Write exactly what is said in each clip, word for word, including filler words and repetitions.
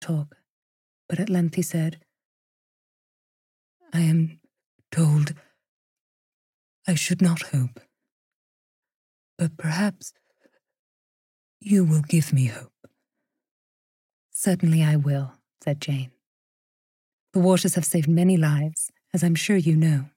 talk, but at length he said, "I am told I should not hope, but perhaps you will give me hope." "Certainly I will," said Jane. "The waters have saved many lives, as I'm sure you know."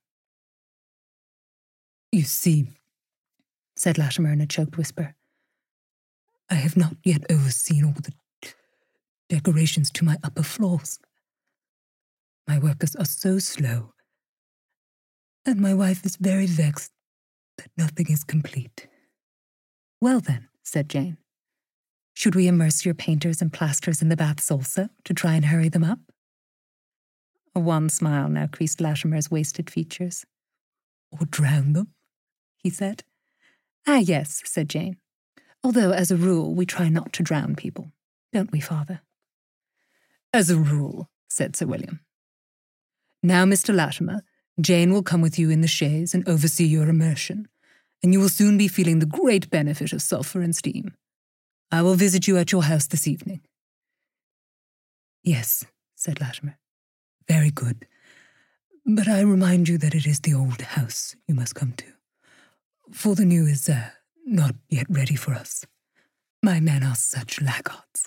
"You see," said Latimer in a choked whisper, "I have not yet overseen all the decorations to my upper floors. My workers are so slow, and my wife is very vexed that nothing is complete." "Well then," said Jane, "should we immerse your painters and plasterers in the baths also, to try and hurry them up?" A wan smile now creased Latimer's wasted features. "Or drown them?" he said. "Ah, yes," said Jane. "Although, as a rule, we try not to drown people. Don't we, Father?" "As a rule," said Sir William. "Now, Mister Latimer, Jane will come with you in the chaise and oversee your immersion, and you will soon be feeling the great benefit of sulphur and steam. I will visit you at your house this evening." "Yes," said Latimer. "Very good. But I remind you that it is the old house you must come to, for the new is uh, not yet ready for us. My men are such laggards."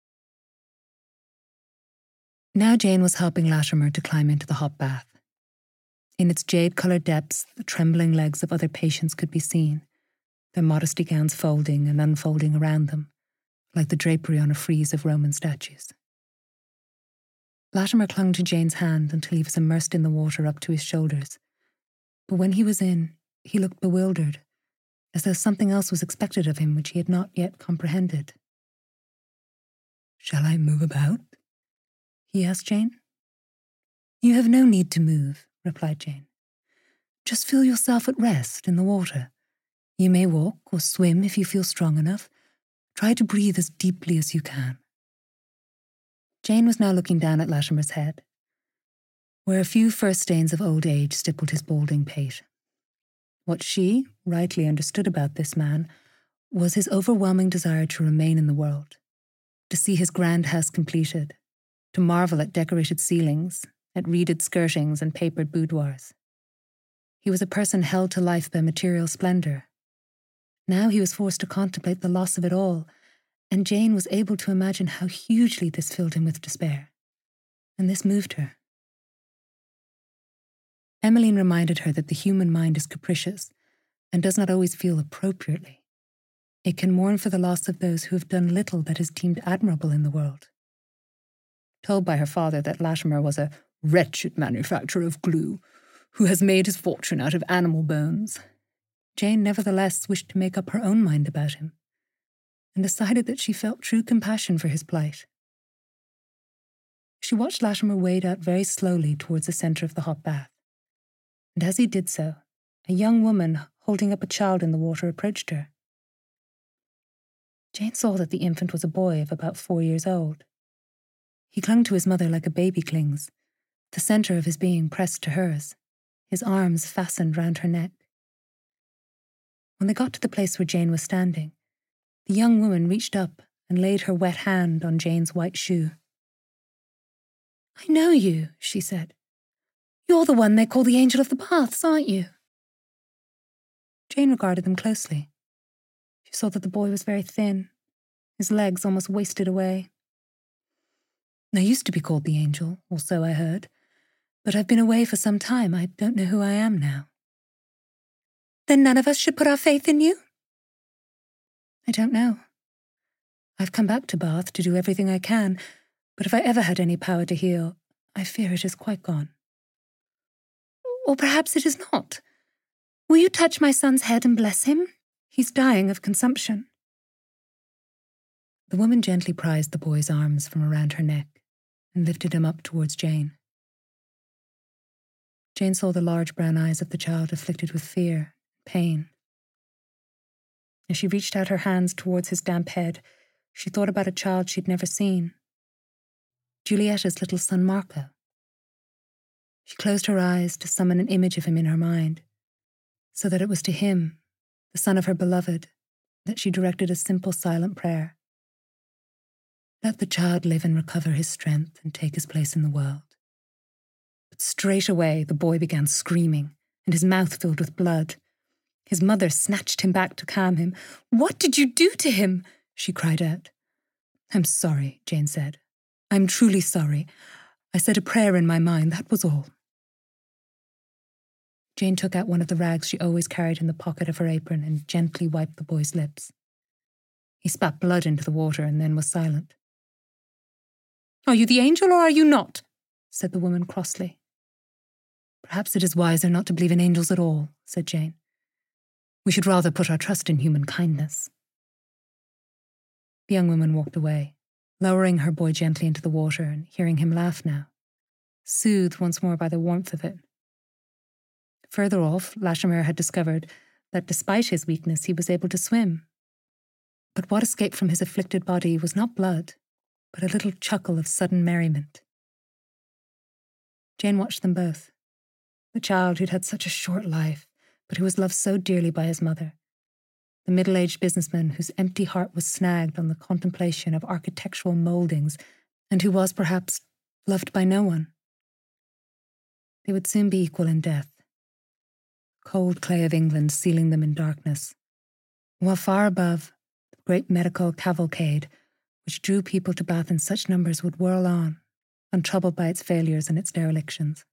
Now Jane was helping Latimer to climb into the hot bath. In its jade-coloured depths, the trembling legs of other patients could be seen, their modesty gowns folding and unfolding around them, like the drapery on a frieze of Roman statues. Latimer clung to Jane's hand until he was immersed in the water up to his shoulders, but when he was in, he looked bewildered, as though something else was expected of him which he had not yet comprehended. "Shall I move about?" he asked Jane. "You have no need to move," replied Jane. "Just feel yourself at rest in the water. You may walk or swim if you feel strong enough. Try to breathe as deeply as you can." Jane was now looking down at Latimer's head, where a few first stains of old age stippled his balding pate. What she rightly understood about this man was his overwhelming desire to remain in the world, to see his grand house completed, to marvel at decorated ceilings, at reeded skirtings and papered boudoirs. He was a person held to life by material splendour. Now he was forced to contemplate the loss of it all, and Jane was able to imagine how hugely this filled him with despair. And this moved her. Emmeline reminded her that the human mind is capricious and does not always feel appropriately. It can mourn for the loss of those who have done little that is deemed admirable in the world. Told by her father that Latimer was a wretched manufacturer of glue, who has made his fortune out of animal bones, Jane nevertheless wished to make up her own mind about him, and decided that she felt true compassion for his plight. She watched Latimer wade out very slowly towards the centre of the hot bath, and as he did so, a young woman holding up a child in the water approached her. Jane saw that the infant was a boy of about four years old. He clung to his mother like a baby clings, the centre of his being pressed to hers, his arms fastened round her neck. When they got to the place where Jane was standing, the young woman reached up and laid her wet hand on Jane's white shoe. "I know you," she said. "You're the one they call the Angel of the Baths, aren't you?" Jane regarded them closely. She saw that the boy was very thin, his legs almost wasted away. "I used to be called the Angel, or so I heard, but I've been away for some time. I don't know who I am now." "Then none of us should put our faith in you?" "I don't know. I've come back to Bath to do everything I can, but if I ever had any power to heal, I fear it is quite gone." "Or perhaps it is not. Will you touch my son's head and bless him? He's dying of consumption." The woman gently prized the boy's arms from around her neck and lifted him up towards Jane. Jane saw the large brown eyes of the child afflicted with fear, pain. As she reached out her hands towards his damp head, she thought about a child she'd never seen. Giulietta's little son Marco. She closed her eyes to summon an image of him in her mind, so that it was to him, the son of her beloved, that she directed a simple silent prayer. Let the child live and recover his strength and take his place in the world. But straight away the boy began screaming, and his mouth filled with blood. His mother snatched him back to calm him. "What did you do to him?" she cried out. "I'm sorry," Jane said. "I'm truly sorry. I said a prayer in my mind, that was all." Jane took out one of the rags she always carried in the pocket of her apron and gently wiped the boy's lips. He spat blood into the water and then was silent. "Are you the angel or are you not?" said the woman crossly. "Perhaps it is wiser not to believe in angels at all," said Jane. "We should rather put our trust in human kindness." The young woman walked away, lowering her boy gently into the water and hearing him laugh now, soothed once more by the warmth of it. Further off, Lashimere had discovered that despite his weakness he was able to swim. But what escaped from his afflicted body was not blood, but a little chuckle of sudden merriment. Jane watched them both. The child who'd had such a short life, but who was loved so dearly by his mother. The middle-aged businessman whose empty heart was snagged on the contemplation of architectural mouldings and who was, perhaps, loved by no one. They would soon be equal in death. Cold clay of England sealing them in darkness, while far above, the great medical cavalcade, which drew people to Bath in such numbers, would whirl on, untroubled by its failures and its derelictions.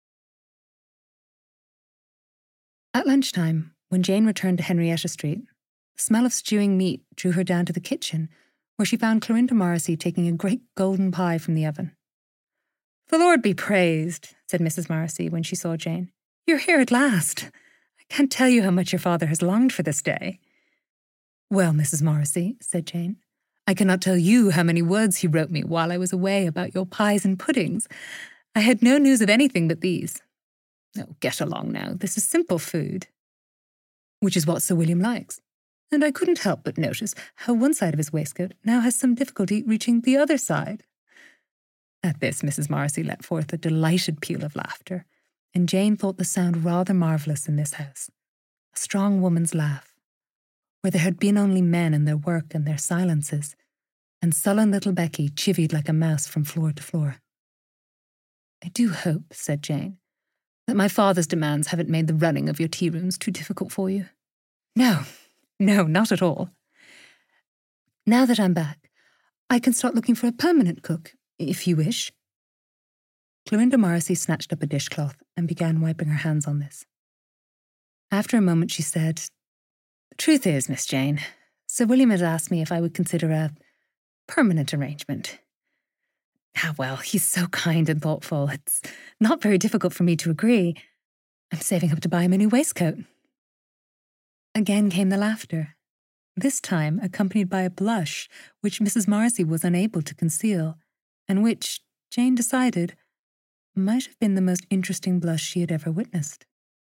At lunchtime, when Jane returned to Henrietta Street, the smell of stewing meat drew her down to the kitchen, where she found Clorinda Morrissey taking a great golden pie from the oven. "The Lord be praised," said Missus Morrissey when she saw Jane. "You're here at last. I can't tell you how much your father has longed for this day." "Well, Missus Morrissey," said Jane, "I cannot tell you how many words he wrote me while I was away about your pies and puddings. I had no news of anything but these. Oh, get along now. This is simple food." "Which is what Sir William likes. And I couldn't help but notice how one side of his waistcoat now has some difficulty reaching the other side." At this, Missus Morrissey let forth a delighted peal of laughter, and Jane thought the sound rather marvellous in this house. A strong woman's laugh, where there had been only men and their work and their silences, and sullen little Becky chivied like a mouse from floor to floor. "I do hope," said Jane, "that my father's demands haven't made the running of your tea rooms too difficult for you." "No, no, not at all. Now that I'm back, I can start looking for a permanent cook, if you wish." Clorinda Morrissey snatched up a dishcloth and began wiping her hands on this. After a moment she said, "The truth is, Miss Jane, Sir William has asked me if I would consider a permanent arrangement. Ah, well, he's so kind and thoughtful. It's not very difficult for me to agree. I'm saving up to buy him a new waistcoat." Again came the laughter, this time accompanied by a blush which Missus Morrissey was unable to conceal, and which, Jane decided, might have been the most interesting blush she had ever witnessed.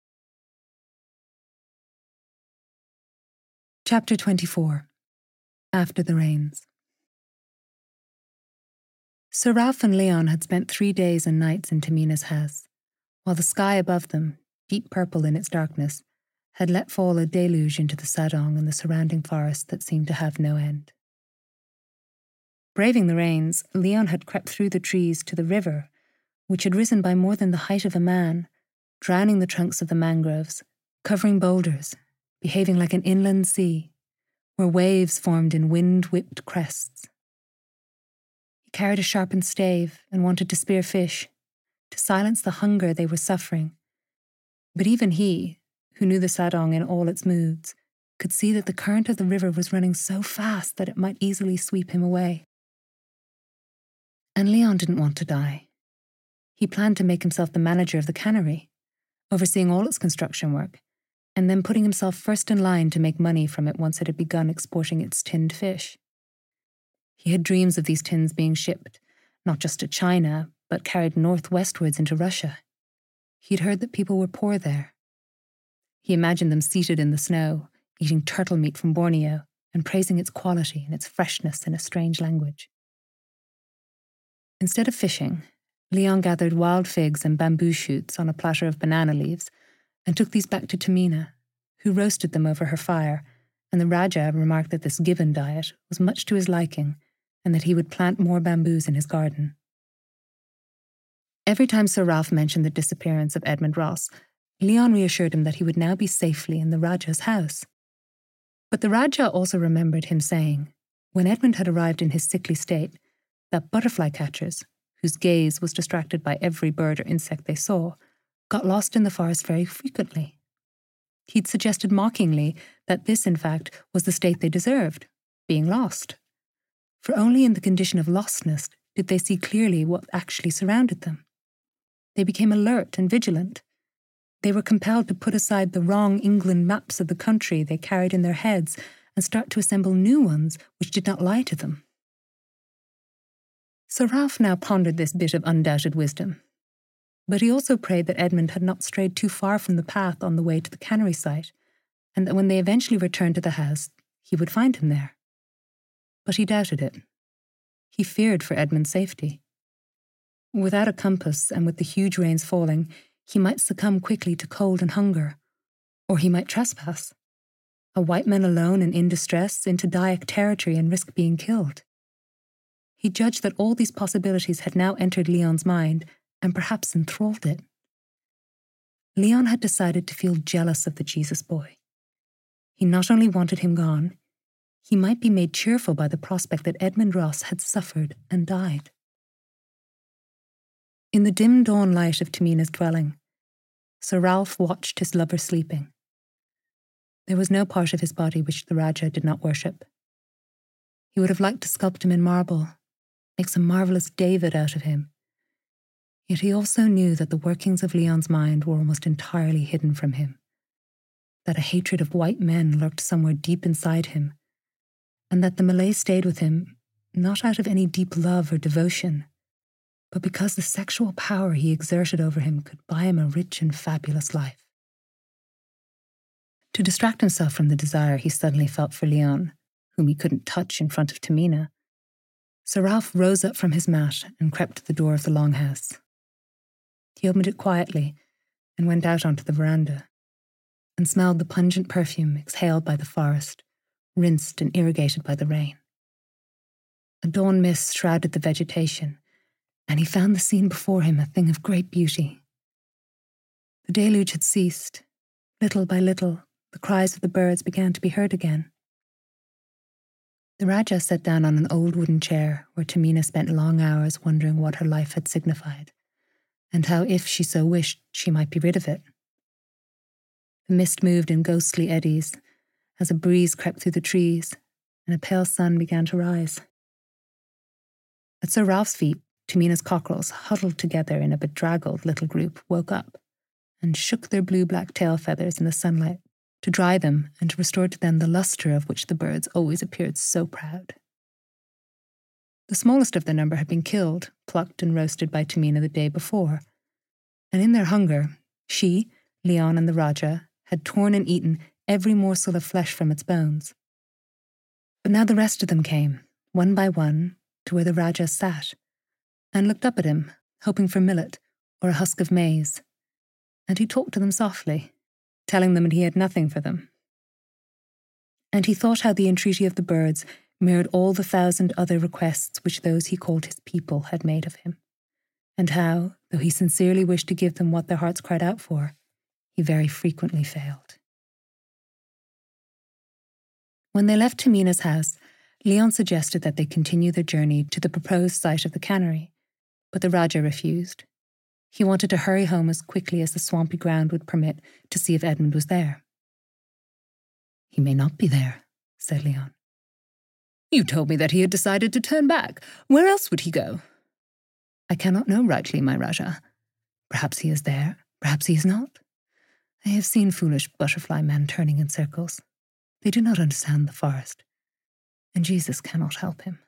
Chapter twenty-four. After the Rains. Sir Ralph and Leon had spent three days and nights in Tamina's house, while the sky above them, deep purple in its darkness, had let fall a deluge into the Sadong and the surrounding forest that seemed to have no end. Braving the rains, Leon had crept through the trees to the river, which had risen by more than the height of a man, drowning the trunks of the mangroves, covering boulders, behaving like an inland sea, where waves formed in wind-whipped crests. He carried a sharpened stave and wanted to spear fish, to silence the hunger they were suffering. But even he, who knew the Sadong in all its moods, could see that the current of the river was running so fast that it might easily sweep him away. And Leon didn't want to die. He planned to make himself the manager of the cannery, overseeing all its construction work, and then putting himself first in line to make money from it once it had begun exporting its tinned fish. He had dreams of these tins being shipped, not just to China, but carried northwestwards into Russia. He'd heard that people were poor there. He imagined them seated in the snow, eating turtle meat from Borneo, and praising its quality and its freshness in a strange language. Instead of fishing, Leon gathered wild figs and bamboo shoots on a platter of banana leaves and took these back to Tamina, who roasted them over her fire, and the Rajah remarked that this gibbon diet was much to his liking and that he would plant more bamboos in his garden. Every time Sir Ralph mentioned the disappearance of Edmund Ross, Leon reassured him that he would now be safely in the Rajah's house. But the Rajah also remembered him saying, when Edmund had arrived in his sickly state, that butterfly catchers, whose gaze was distracted by every bird or insect they saw, got lost in the forest very frequently. He'd suggested mockingly that this, in fact, was the state they deserved, being lost. For only in the condition of lostness did they see clearly what actually surrounded them. They became alert and vigilant. They were compelled to put aside the wrong England maps of the country they carried in their heads and start to assemble new ones which did not lie to them. Sir Ralph now pondered this bit of undoubted wisdom, but he also prayed that Edmund had not strayed too far from the path on the way to the cannery site, and that when they eventually returned to the house, he would find him there. But he doubted it. He feared for Edmund's safety. Without a compass and with the huge rains falling, he might succumb quickly to cold and hunger, or he might trespass. A white man alone and in distress into Dayak territory and risk being killed. He judged that all these possibilities had now entered Leon's mind and perhaps enthralled it. Leon had decided to feel jealous of the Jesus boy. He not only wanted him gone, he might be made cheerful by the prospect that Edmund Ross had suffered and died. In the dim dawn light of Tamina's dwelling, Sir Ralph watched his lover sleeping. There was no part of his body which the Rajah did not worship. He would have liked to sculpt him in marble, make some marvellous David out of him. Yet he also knew that the workings of Leon's mind were almost entirely hidden from him, that a hatred of white men lurked somewhere deep inside him, and that the Malay stayed with him not out of any deep love or devotion, but because the sexual power he exerted over him could buy him a rich and fabulous life. To distract himself from the desire he suddenly felt for Leon, whom he couldn't touch in front of Tamina, Sir Ralph rose up from his mat and crept to the door of the longhouse. He opened it quietly and went out onto the veranda and smelled the pungent perfume exhaled by the forest, rinsed and irrigated by the rain. A dawn mist shrouded the vegetation, and he found the scene before him a thing of great beauty. The deluge had ceased. Little by little, the cries of the birds began to be heard again. The Rajah sat down on an old wooden chair where Tamina spent long hours wondering what her life had signified, and how, if she so wished, she might be rid of it. The mist moved in ghostly eddies as a breeze crept through the trees, and a pale sun began to rise. At Sir Ralph's feet, Tamina's cockerels, huddled together in a bedraggled little group, woke up and shook their blue-black tail feathers in the sunlight to dry them and to restore to them the lustre of which the birds always appeared so proud. The smallest of their number had been killed, plucked and roasted by Tamina the day before, and in their hunger, she, Leon and the Rajah, had torn and eaten every morsel of flesh from its bones. But now the rest of them came, one by one, to where the Rajah sat, and looked up at him, hoping for millet or a husk of maize, and he talked to them softly, telling them that he had nothing for them. And he thought how the entreaty of the birds mirrored all the thousand other requests which those he called his people had made of him, and how, though he sincerely wished to give them what their hearts cried out for, he very frequently failed. When they left Tamina's house, Leon suggested that they continue their journey to the proposed site of the cannery, but the Rajah refused. He wanted to hurry home as quickly as the swampy ground would permit to see if Edmund was there. "He may not be there," said Leon. "You told me that he had decided to turn back. Where else would he go?" "I cannot know rightly, my Rajah. Perhaps he is there, perhaps he is not. I have seen foolish butterfly men turning in circles. They do not understand the forest, and Jesus cannot help him."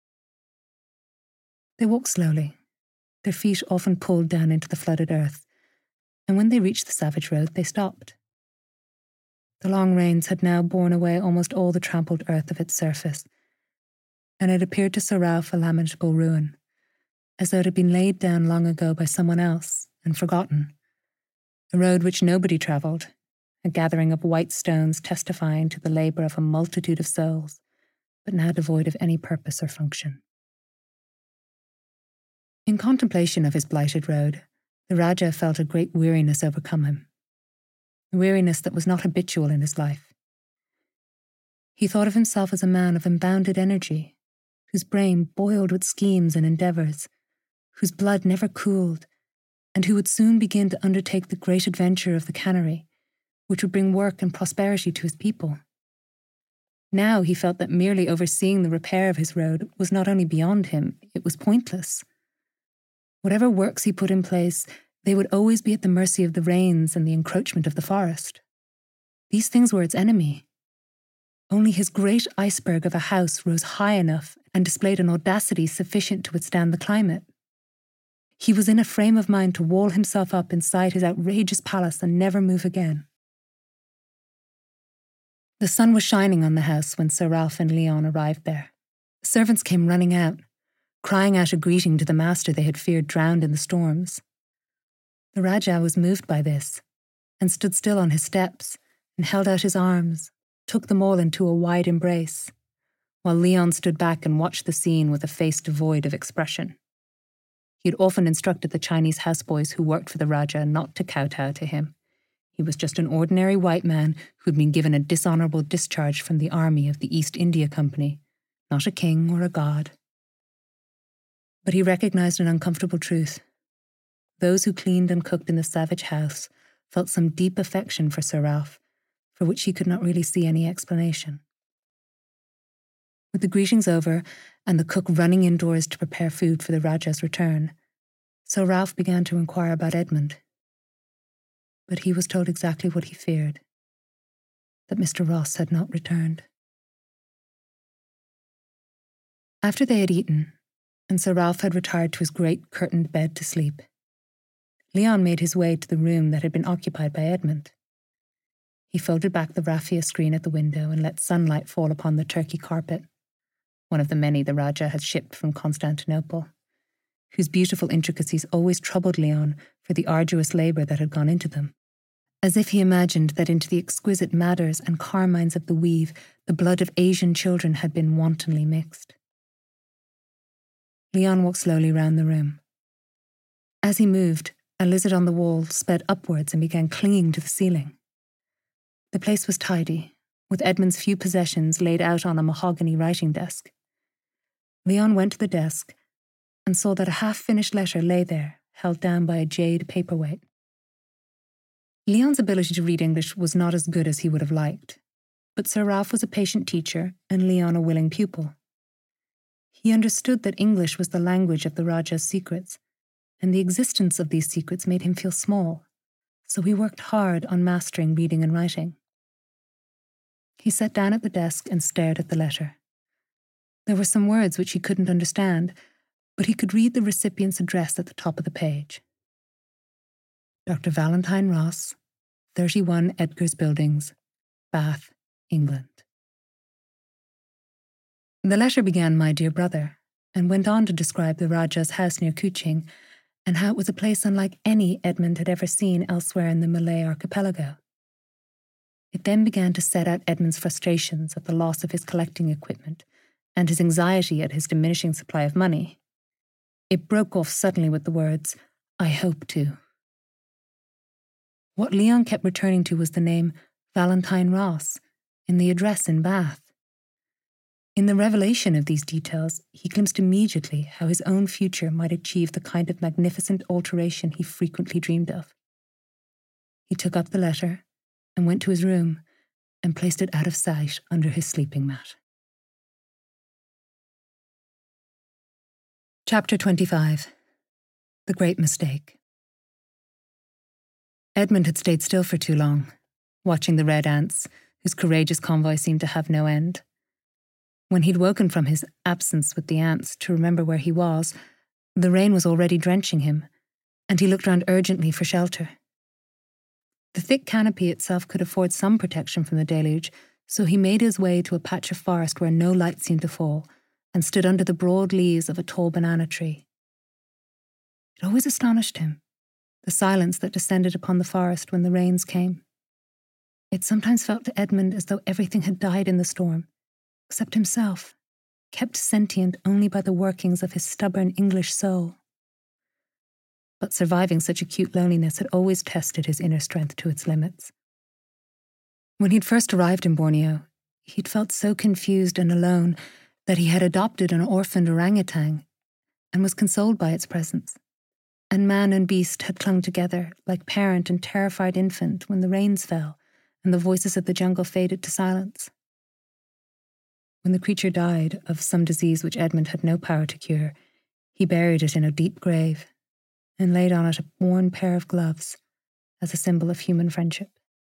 They walked slowly, their feet often pulled down into the flooded earth, and when they reached the savage road, they stopped. The long rains had now borne away almost all the trampled earth of its surface, and it appeared to Sir Ralph a lamentable ruin, as though it had been laid down long ago by someone else and forgotten. A road which nobody travelled, a gathering of white stones testifying to the labour of a multitude of souls, but now devoid of any purpose or function. In contemplation of his blighted road, the Rajah felt a great weariness overcome him, a weariness that was not habitual in his life. He thought of himself as a man of unbounded energy, whose brain boiled with schemes and endeavours, whose blood never cooled, and who would soon begin to undertake the great adventure of the cannery, which would bring work and prosperity to his people. Now he felt that merely overseeing the repair of his road was not only beyond him, it was pointless. Whatever works he put in place, they would always be at the mercy of the rains and the encroachment of the forest. These things were its enemy. Only his great iceberg of a house rose high enough and displayed an audacity sufficient to withstand the climate. He was in a frame of mind to wall himself up inside his outrageous palace and never move again. The sun was shining on the house when Sir Ralph and Leon arrived there. Servants came running out, crying out a greeting to the master they had feared drowned in the storms. The Rajah was moved by this, and stood still on his steps, and held out his arms, took them all into a wide embrace, while Leon stood back and watched the scene with a face devoid of expression. He had often instructed the Chinese houseboys who worked for the Rajah not to kowtow to him. He was just an ordinary white man who had been given a dishonourable discharge from the army of the East India Company, not a king or a god. But he recognised an uncomfortable truth. Those who cleaned and cooked in the savage house felt some deep affection for Sir Ralph, for which he could not really see any explanation. With the greetings over, and the cook running indoors to prepare food for the Rajah's return, Sir Ralph began to inquire about Edmund. But he was told exactly what he feared, that Mister Ross had not returned. After they had eaten, and Sir Ralph had retired to his great curtained bed to sleep, Leon made his way to the room that had been occupied by Edmund. He folded back the raffia screen at the window and let sunlight fall upon the Turkey carpet, one of the many the Rajah had shipped from Constantinople, whose beautiful intricacies always troubled Leon for the arduous labour that had gone into them, as if he imagined that into the exquisite madders and carmines of the weave the blood of Asian children had been wantonly mixed. Leon walked slowly round the room. As he moved, a lizard on the wall sped upwards and began clinging to the ceiling. The place was tidy, with Edmund's few possessions laid out on a mahogany writing desk. Leon went to the desk and saw that a half-finished letter lay there, held down by a jade paperweight. Leon's ability to read English was not as good as he would have liked, but Sir Ralph was a patient teacher and Leon a willing pupil. He understood that English was the language of the Rajah's secrets, and the existence of these secrets made him feel small, so he worked hard on mastering reading and writing. He sat down at the desk and stared at the letter. There were some words which he couldn't understand, but he could read the recipient's address at the top of the page. Doctor Valentine Ross, thirty-one Edgar's Buildings, Bath, England. The letter began, "My dear brother," and went on to describe the Rajah's house near Kuching, and how it was a place unlike any Edmund had ever seen elsewhere in the Malay archipelago. It then began to set out Edmund's frustrations at the loss of his collecting equipment and his anxiety at his diminishing supply of money. It broke off suddenly with the words, "I hope to." What Leon kept returning to was the name Valentine Ross in the address in Bath. In the revelation of these details, he glimpsed immediately how his own future might achieve the kind of magnificent alteration he frequently dreamed of. He took up the letter and went to his room and placed it out of sight under his sleeping mat. Chapter twenty-five. The Great Mistake. Edmund had stayed still for too long, watching the red ants, whose courageous convoy seemed to have no end. When he'd woken from his absence with the ants to remember where he was, the rain was already drenching him, and he looked round urgently for shelter. The thick canopy itself could afford some protection from the deluge, so he made his way to a patch of forest where no light seemed to fall, and stood under the broad leaves of a tall banana tree. It always astonished him, the silence that descended upon the forest when the rains came. It sometimes felt to Edmund as though everything had died in the storm, except himself, kept sentient only by the workings of his stubborn English soul. But surviving such acute loneliness had always tested his inner strength to its limits. When he'd first arrived in Borneo, he'd felt so confused and alone that he had adopted an orphaned orangutan and was consoled by its presence. And man and beast had clung together like parent and terrified infant when the rains fell and the voices of the jungle faded to silence. When the creature died of some disease which Edmund had no power to cure, he buried it in a deep grave and laid on it a worn pair of gloves as a symbol of human friendship.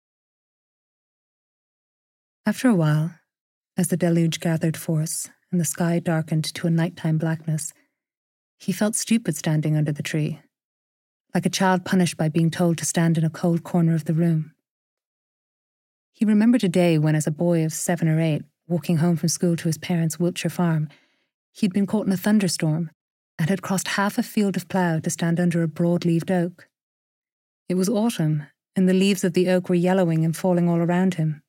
After a while, as the deluge gathered force and the sky darkened to a nighttime blackness, he felt stupid standing under the tree, like a child punished by being told to stand in a cold corner of the room. He remembered a day when, as a boy of seven or eight, walking home from school to his parents' Wiltshire farm, he'd been caught in a thunderstorm and had crossed half a field of plough to stand under a broad-leaved oak. It was autumn, and the leaves of the oak were yellowing and falling all around him.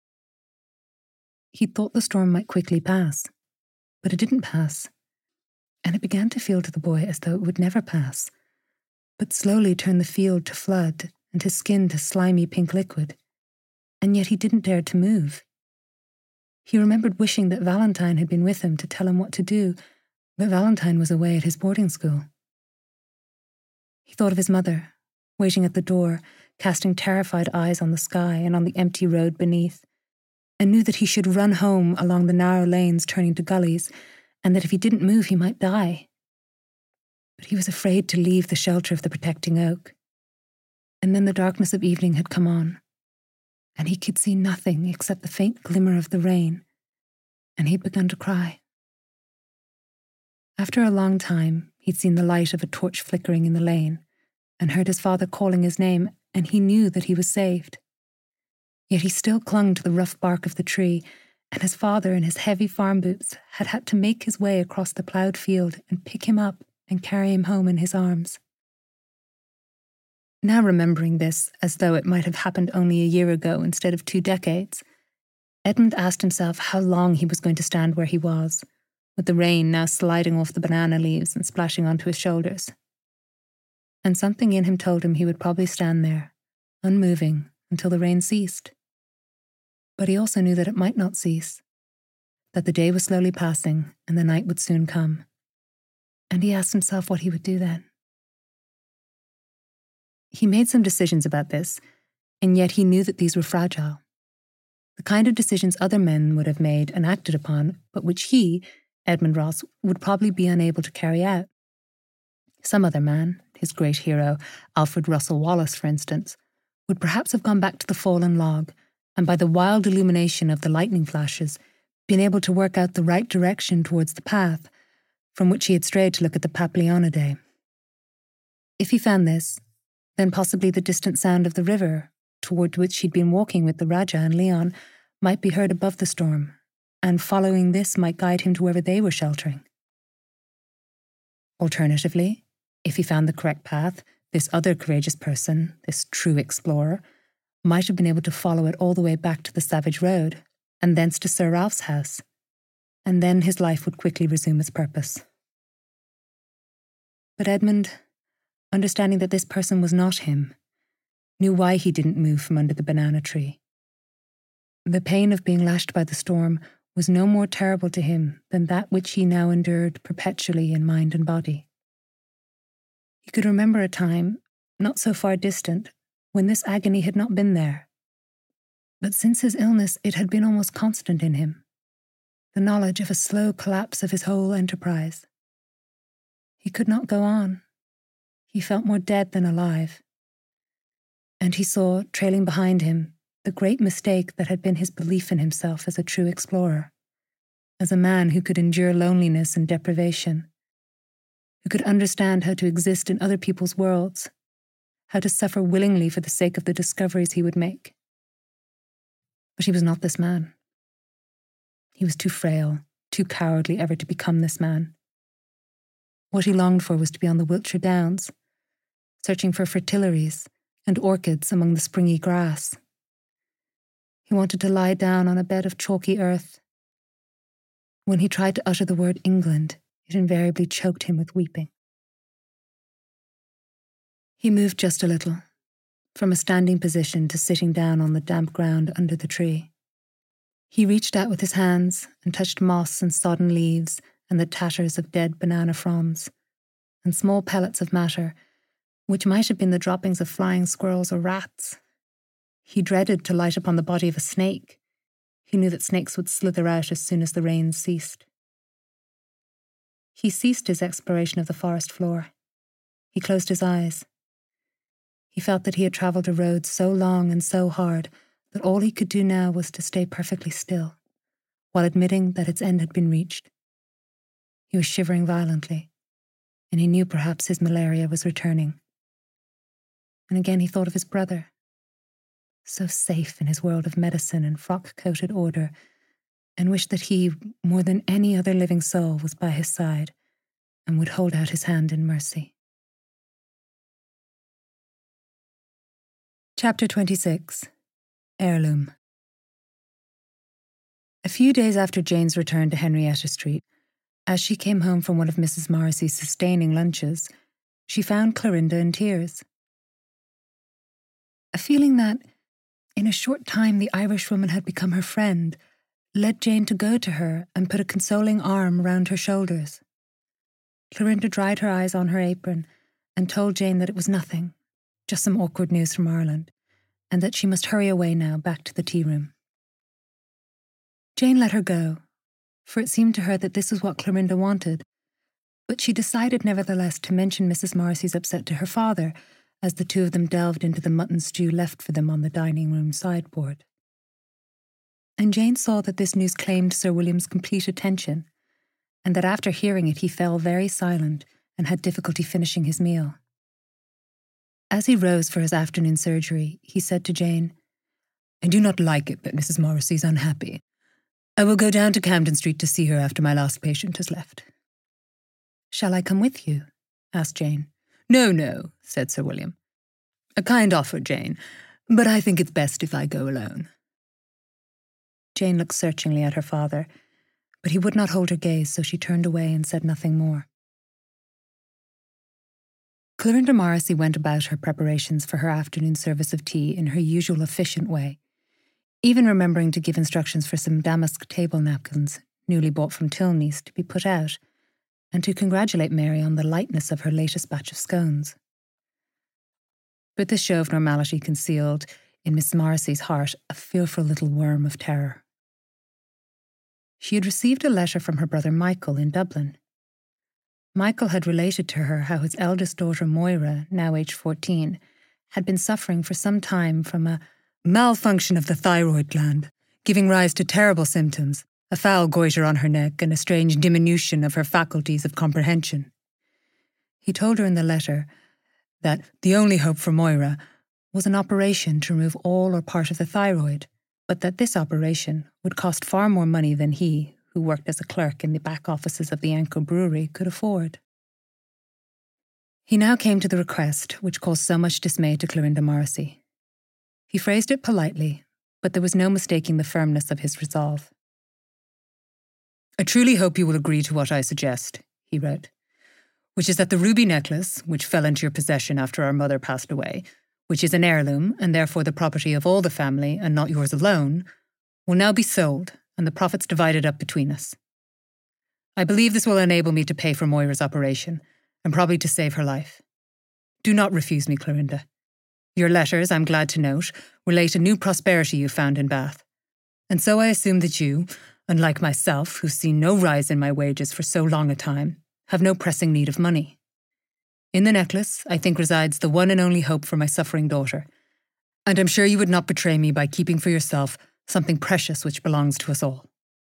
He thought the storm might quickly pass, but it didn't pass, and it began to feel to the boy as though it would never pass, but slowly turn the field to flood and his skin to slimy pink liquid, and yet he didn't dare to move. He remembered wishing that Valentine had been with him to tell him what to do, but Valentine was away at his boarding school. He thought of his mother, waiting at the door, casting terrified eyes on the sky and on the empty road beneath, and knew that he should run home along the narrow lanes turning to gullies, and that if he didn't move he might die. But he was afraid to leave the shelter of the protecting oak. And then the darkness of evening had come on, and he could see nothing except the faint glimmer of the rain, and he'd begun to cry. After a long time, he'd seen the light of a torch flickering in the lane, and heard his father calling his name, and he knew that he was saved. Yet he still clung to the rough bark of the tree, and his father in his heavy farm boots had had to make his way across the ploughed field and pick him up and carry him home in his arms. Now remembering this as though it might have happened only a year ago instead of two decades, Edmund asked himself how long he was going to stand where he was, with the rain now sliding off the banana leaves and splashing onto his shoulders. And something in him told him he would probably stand there, unmoving, until the rain ceased. But he also knew that it might not cease, that the day was slowly passing and the night would soon come. And he asked himself what he would do then. He made some decisions about this, and yet he knew that these were fragile. The kind of decisions other men would have made and acted upon, but which he, Edmund Ross, would probably be unable to carry out. Some other man, his great hero, Alfred Russel Wallace, for instance, would perhaps have gone back to the fallen log, and by the wild illumination of the lightning flashes, been able to work out the right direction towards the path from which he had strayed to look at the Papilionidae. If he found this, then possibly the distant sound of the river, toward which he'd been walking with the Rajah and Leon, might be heard above the storm, and following this might guide him to wherever they were sheltering. Alternatively, if he found the correct path, this other courageous person, this true explorer, might have been able to follow it all the way back to the Savage Road, and thence to Sir Ralph's house, and then his life would quickly resume its purpose. But Edmund, understanding that this person was not him, knew why he didn't move from under the banana tree. The pain of being lashed by the storm was no more terrible to him than that which he now endured perpetually in mind and body. He could remember a time, not so far distant, when this agony had not been there. But since his illness, it had been almost constant in him, the knowledge of a slow collapse of his whole enterprise. He could not go on. He felt more dead than alive. And he saw, trailing behind him, the great mistake that had been his belief in himself as a true explorer, as a man who could endure loneliness and deprivation, who could understand how to exist in other people's worlds, how to suffer willingly for the sake of the discoveries he would make. But he was not this man. He was too frail, too cowardly ever to become this man. What he longed for was to be on the Wiltshire Downs, searching for fritillaries and orchids among the springy grass. He wanted to lie down on a bed of chalky earth, When he tried to utter the word England, it invariably choked him with weeping. He moved just a little, from a standing position to sitting down on the damp ground under the tree. He reached out with his hands and touched moss and sodden leaves and the tatters of dead banana fronds, and small pellets of matter, which might have been the droppings of flying squirrels or rats. He dreaded to light upon the body of a snake. He knew that snakes would slither out as soon as the rains ceased. He ceased his exploration of the forest floor. He closed his eyes. He felt that he had travelled a road so long and so hard that all he could do now was to stay perfectly still, while admitting that its end had been reached. He was shivering violently, and he knew perhaps his malaria was returning. And again he thought of his brother, so safe in his world of medicine and frock-coated order, and wished that he, more than any other living soul, was by his side and would hold out his hand in mercy. Chapter twenty-six. Heirloom. A few days after Jane's return to Henrietta Street, as she came home from one of Missus Morrissey's sustaining lunches, she found Clorinda in tears. A feeling that, in a short time, the Irishwoman had become her friend led Jane to go to her and put a consoling arm round her shoulders. Clorinda dried her eyes on her apron and told Jane that it was nothing, just some awkward news from Ireland, and that she must hurry away now back to the tea room. Jane let her go, for it seemed to her that this was what Clorinda wanted, but she decided nevertheless to mention Missus Morrissey's upset to her father as the two of them delved into the mutton stew left for them on the dining room sideboard. And Jane saw that this news claimed Sir William's complete attention, and that after hearing it he fell very silent and had difficulty finishing his meal. As he rose for his afternoon surgery, he said to Jane, "I do not like it that Missus Morrissey is unhappy. I will go down to Camden Street to see her after my last patient has left." "Shall I come with you?" asked Jane. "No, no," said Sir William. "A kind offer, Jane, but I think it's best if I go alone." Jane looked searchingly at her father, but he would not hold her gaze, so she turned away and said nothing more. Clorinda Morrissey went about her preparations for her afternoon service of tea in her usual efficient way, even remembering to give instructions for some damask table napkins, newly bought from Tilney's, to be put out, and to congratulate Mary on the lightness of her latest batch of scones. But this show of normality concealed, in Miss Morrissey's heart, a fearful little worm of terror. She had received a letter from her brother Michael in Dublin. Michael had related to her how his eldest daughter Moira, now aged fourteen, had been suffering for some time from a malfunction of the thyroid gland, giving rise to terrible symptoms, a foul goiter on her neck and a strange diminution of her faculties of comprehension. He told her in the letter that the only hope for Moira was an operation to remove all or part of the thyroid, but that this operation would cost far more money than he, who worked as a clerk in the back offices of the Anchor Brewery, could afford. He now came to the request which caused so much dismay to Clorinda Morrissey. He phrased it politely, but there was no mistaking the firmness of his resolve. "I truly hope you will agree to what I suggest," he wrote, "which is that the ruby necklace, which fell into your possession after our mother passed away, which is an heirloom and therefore the property of all the family and not yours alone, will now be sold and the profits divided up between us. I believe this will enable me to pay for Moira's operation and probably to save her life. Do not refuse me, Clorinda. Your letters, I'm glad to note, relate a new prosperity you found in Bath, and so I assume that you, unlike myself, who's seen no rise in my wages for so long a time, have no pressing need of money. In the necklace, I think, resides the one and only hope for my suffering daughter, and I'm sure you would not betray me by keeping for yourself something precious which belongs to us all."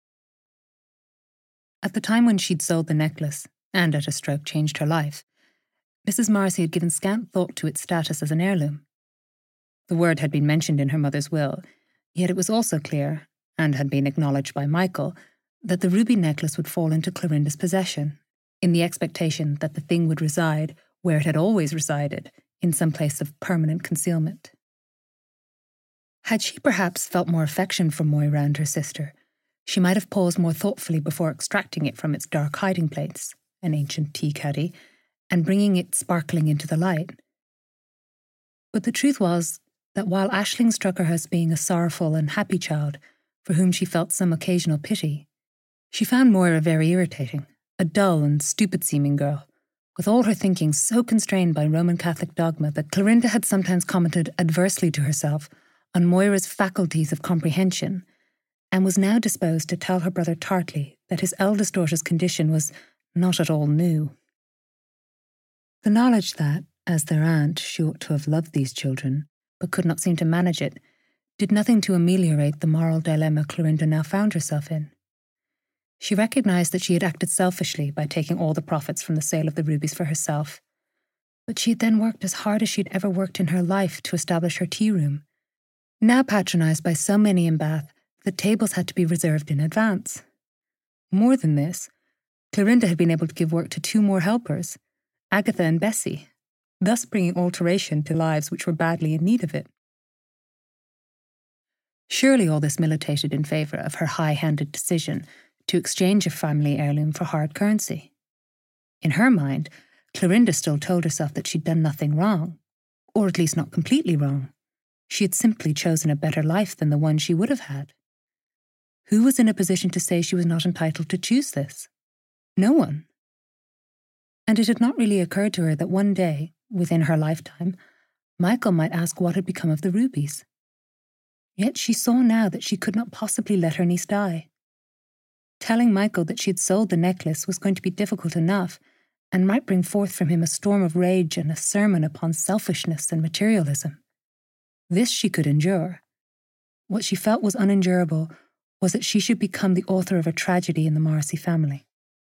At the time when she'd sold the necklace, and at a stroke changed her life, Missus Morrissey had given scant thought to its status as an heirloom. The word had been mentioned in her mother's will, yet it was also clear, and had been acknowledged by Michael, that the ruby necklace would fall into Clorinda's possession, in the expectation that the thing would reside where it had always resided, in some place of permanent concealment. Had she perhaps felt more affection for Moira and her sister, She might have paused more thoughtfully before extracting it from its dark hiding place, an ancient tea caddy, and bringing it sparkling into the light. But the truth was that while Aisling struck her as being a sorrowful and happy child, for whom she felt some occasional pity, she found Moira very irritating, a dull and stupid-seeming girl, with all her thinking so constrained by Roman Catholic dogma that Clorinda had sometimes commented adversely to herself on Moira's faculties of comprehension, and was now disposed to tell her brother tartly that his eldest daughter's condition was not at all new. The knowledge that, as their aunt, she ought to have loved these children, but could not seem to manage it, did nothing to ameliorate the moral dilemma Clorinda now found herself in. She recognised that she had acted selfishly by taking all the profits from the sale of the rubies for herself, but she had then worked as hard as she had ever worked in her life to establish her tea room, now patronised by so many in Bath that tables had to be reserved in advance. More than this, Clorinda had been able to give work to two more helpers, Agatha and Bessie, thus bringing alteration to lives which were badly in need of it. Surely all this militated in favour of her high-handed decision to exchange a family heirloom for hard currency. In her mind, Clorinda still told herself that she'd done nothing wrong, or at least not completely wrong. She had simply chosen a better life than the one she would have had. Who was in a position to say she was not entitled to choose this? No one. And it had not really occurred to her that one day, within her lifetime, Michael might ask what had become of the rubies. Yet she saw now that she could not possibly let her niece die. Telling Michael that she had sold the necklace was going to be difficult enough, and might bring forth from him a storm of rage and a sermon upon selfishness and materialism. This she could endure. What she felt was unendurable was that she should become the author of a tragedy in the Morrissey family.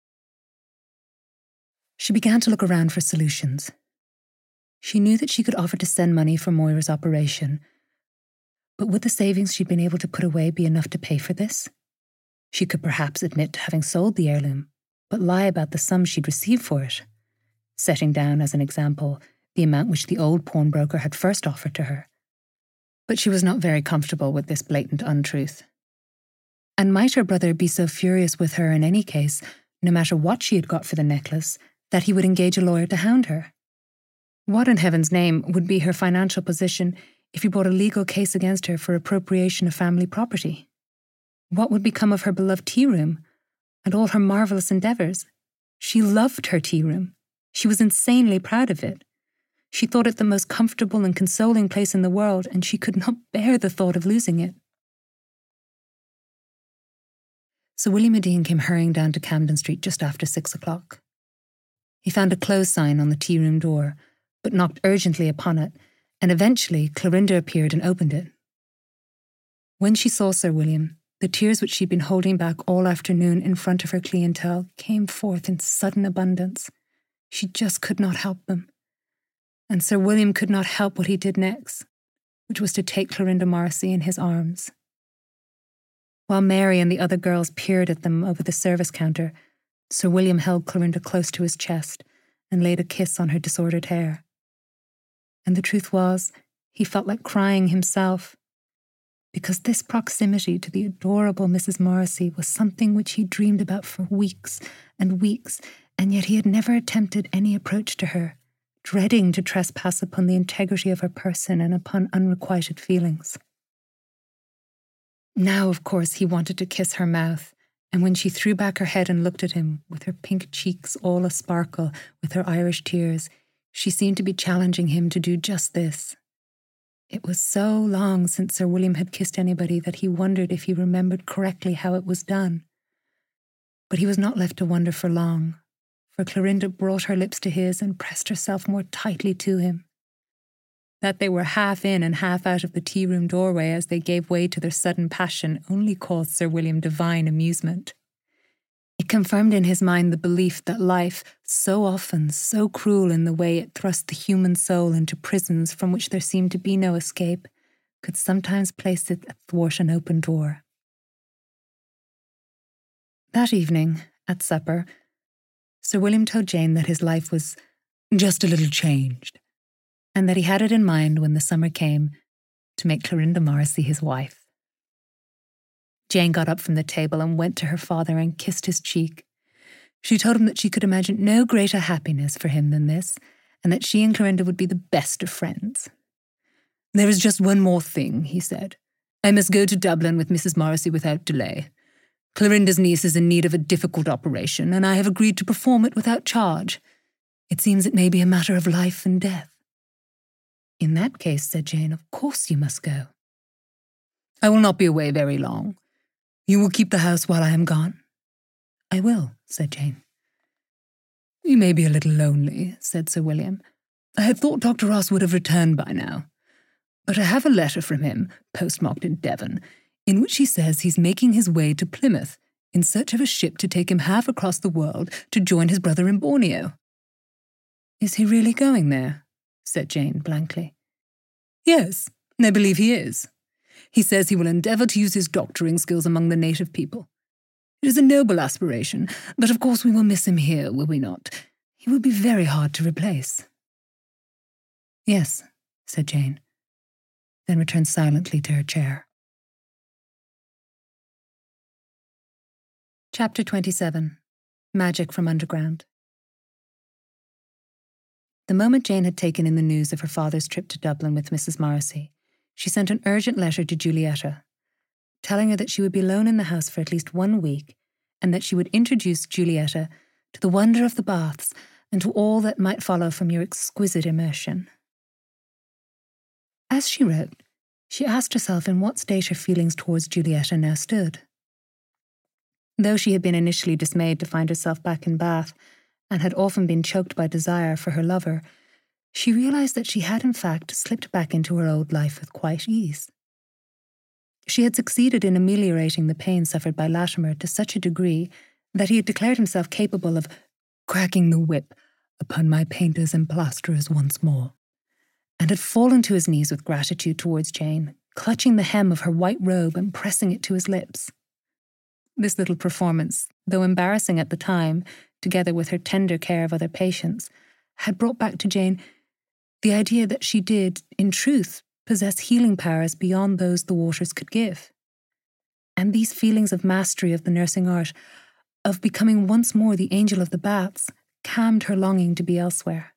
She began to look around for solutions. She knew that she could offer to send money for Moira's operation, but would the savings she'd been able to put away be enough to pay for this? She could perhaps admit to having sold the heirloom, but lie about the sum she'd received for it, setting down as an example the amount which the old pawnbroker had first offered to her. But she was not very comfortable with this blatant untruth. And might her brother be so furious with her in any case, no matter what she had got for the necklace, that he would engage a lawyer to hound her? What in heaven's name would be her financial position if he brought a legal case against her for appropriation of family property? What would become of her beloved tea room and all her marvellous endeavours? She loved her tea room. She was insanely proud of it. She thought it the most comfortable and consoling place in the world, and she could not bear the thought of losing it. So William Adine came hurrying down to Camden Street just after six o'clock. He found a close sign on the tea room door, but knocked urgently upon it, and eventually Clorinda appeared and opened it. When she saw Sir William, the tears which she'd been holding back all afternoon in front of her clientele came forth in sudden abundance. She just could not help them. And Sir William could not help what he did next, which was to take Clorinda Morrissey in his arms. While Mary and the other girls peered at them over the service counter, Sir William held Clorinda close to his chest and laid a kiss on her disordered hair. And the truth was, he felt like crying himself, because this proximity to the adorable Missus Morrissey was something which he dreamed about for weeks and weeks, and yet he had never attempted any approach to her, dreading to trespass upon the integrity of her person and upon unrequited feelings. Now, of course, he wanted to kiss her mouth, and when she threw back her head and looked at him, with her pink cheeks all a-sparkle with her Irish tears, she seemed to be challenging him to do just this. It was so long since Sir William had kissed anybody that he wondered if he remembered correctly how it was done. But he was not left to wonder for long, for Clorinda brought her lips to his and pressed herself more tightly to him. That they were half in and half out of the tea-room doorway as they gave way to their sudden passion only caused Sir William divine amusement. It confirmed in his mind the belief that life, so often so cruel in the way it thrust the human soul into prisons from which there seemed to be no escape, could sometimes place it athwart an open door. That evening, at supper, Sir William told Jane that his life was just a little changed, and that he had it in mind when the summer came to make Clorinda Morrissey his wife. Jane got up from the table and went to her father and kissed his cheek. She told him that she could imagine no greater happiness for him than this, and that she and Clorinda would be the best of friends. "There is just one more thing," he said. "I must go to Dublin with Missus Morrissey without delay. Clorinda's niece is in need of a difficult operation, and I have agreed to perform it without charge. It seems it may be a matter of life and death." "In that case," said Jane, "of course you must go." "I will not be away very long. You will keep the house while I am gone?" "I will," said Jane. "You may be a little lonely," said Sir William. "I had thought Doctor Ross would have returned by now. But I have a letter from him, postmarked in Devon, in which he says he's making his way to Plymouth in search of a ship to take him half across the world to join his brother in Borneo." "Is he really going there?" said Jane blankly. "Yes, I believe he is. He says he will endeavour to use his doctoring skills among the native people. It is a noble aspiration, but of course we will miss him here, will we not? He will be very hard to replace." "Yes," said Jane, then returned silently to her chair. Chapter twenty-seven. Magic from Underground. The moment Jane had taken in the news of her father's trip to Dublin with Missus Morrissey, she sent an urgent letter to Giulietta, telling her that she would be alone in the house for at least one week, and that she would introduce Giulietta to the wonder of the baths and to all that might follow from your exquisite immersion. As she wrote, she asked herself in what state her feelings towards Giulietta now stood. Though she had been initially dismayed to find herself back in Bath, and had often been choked by desire for her lover, she realised that she had in fact slipped back into her old life with quite ease. She had succeeded in ameliorating the pain suffered by Latimer to such a degree that he had declared himself capable of cracking the whip upon my painters and plasterers once more, and had fallen to his knees with gratitude towards Jane, clutching the hem of her white robe and pressing it to his lips. This little performance, though embarrassing at the time, together with her tender care of other patients, had brought back to Jane the idea that she did, in truth, possess healing powers beyond those the waters could give. And these feelings of mastery of the nursing art, of becoming once more the angel of the baths, calmed her longing to be elsewhere.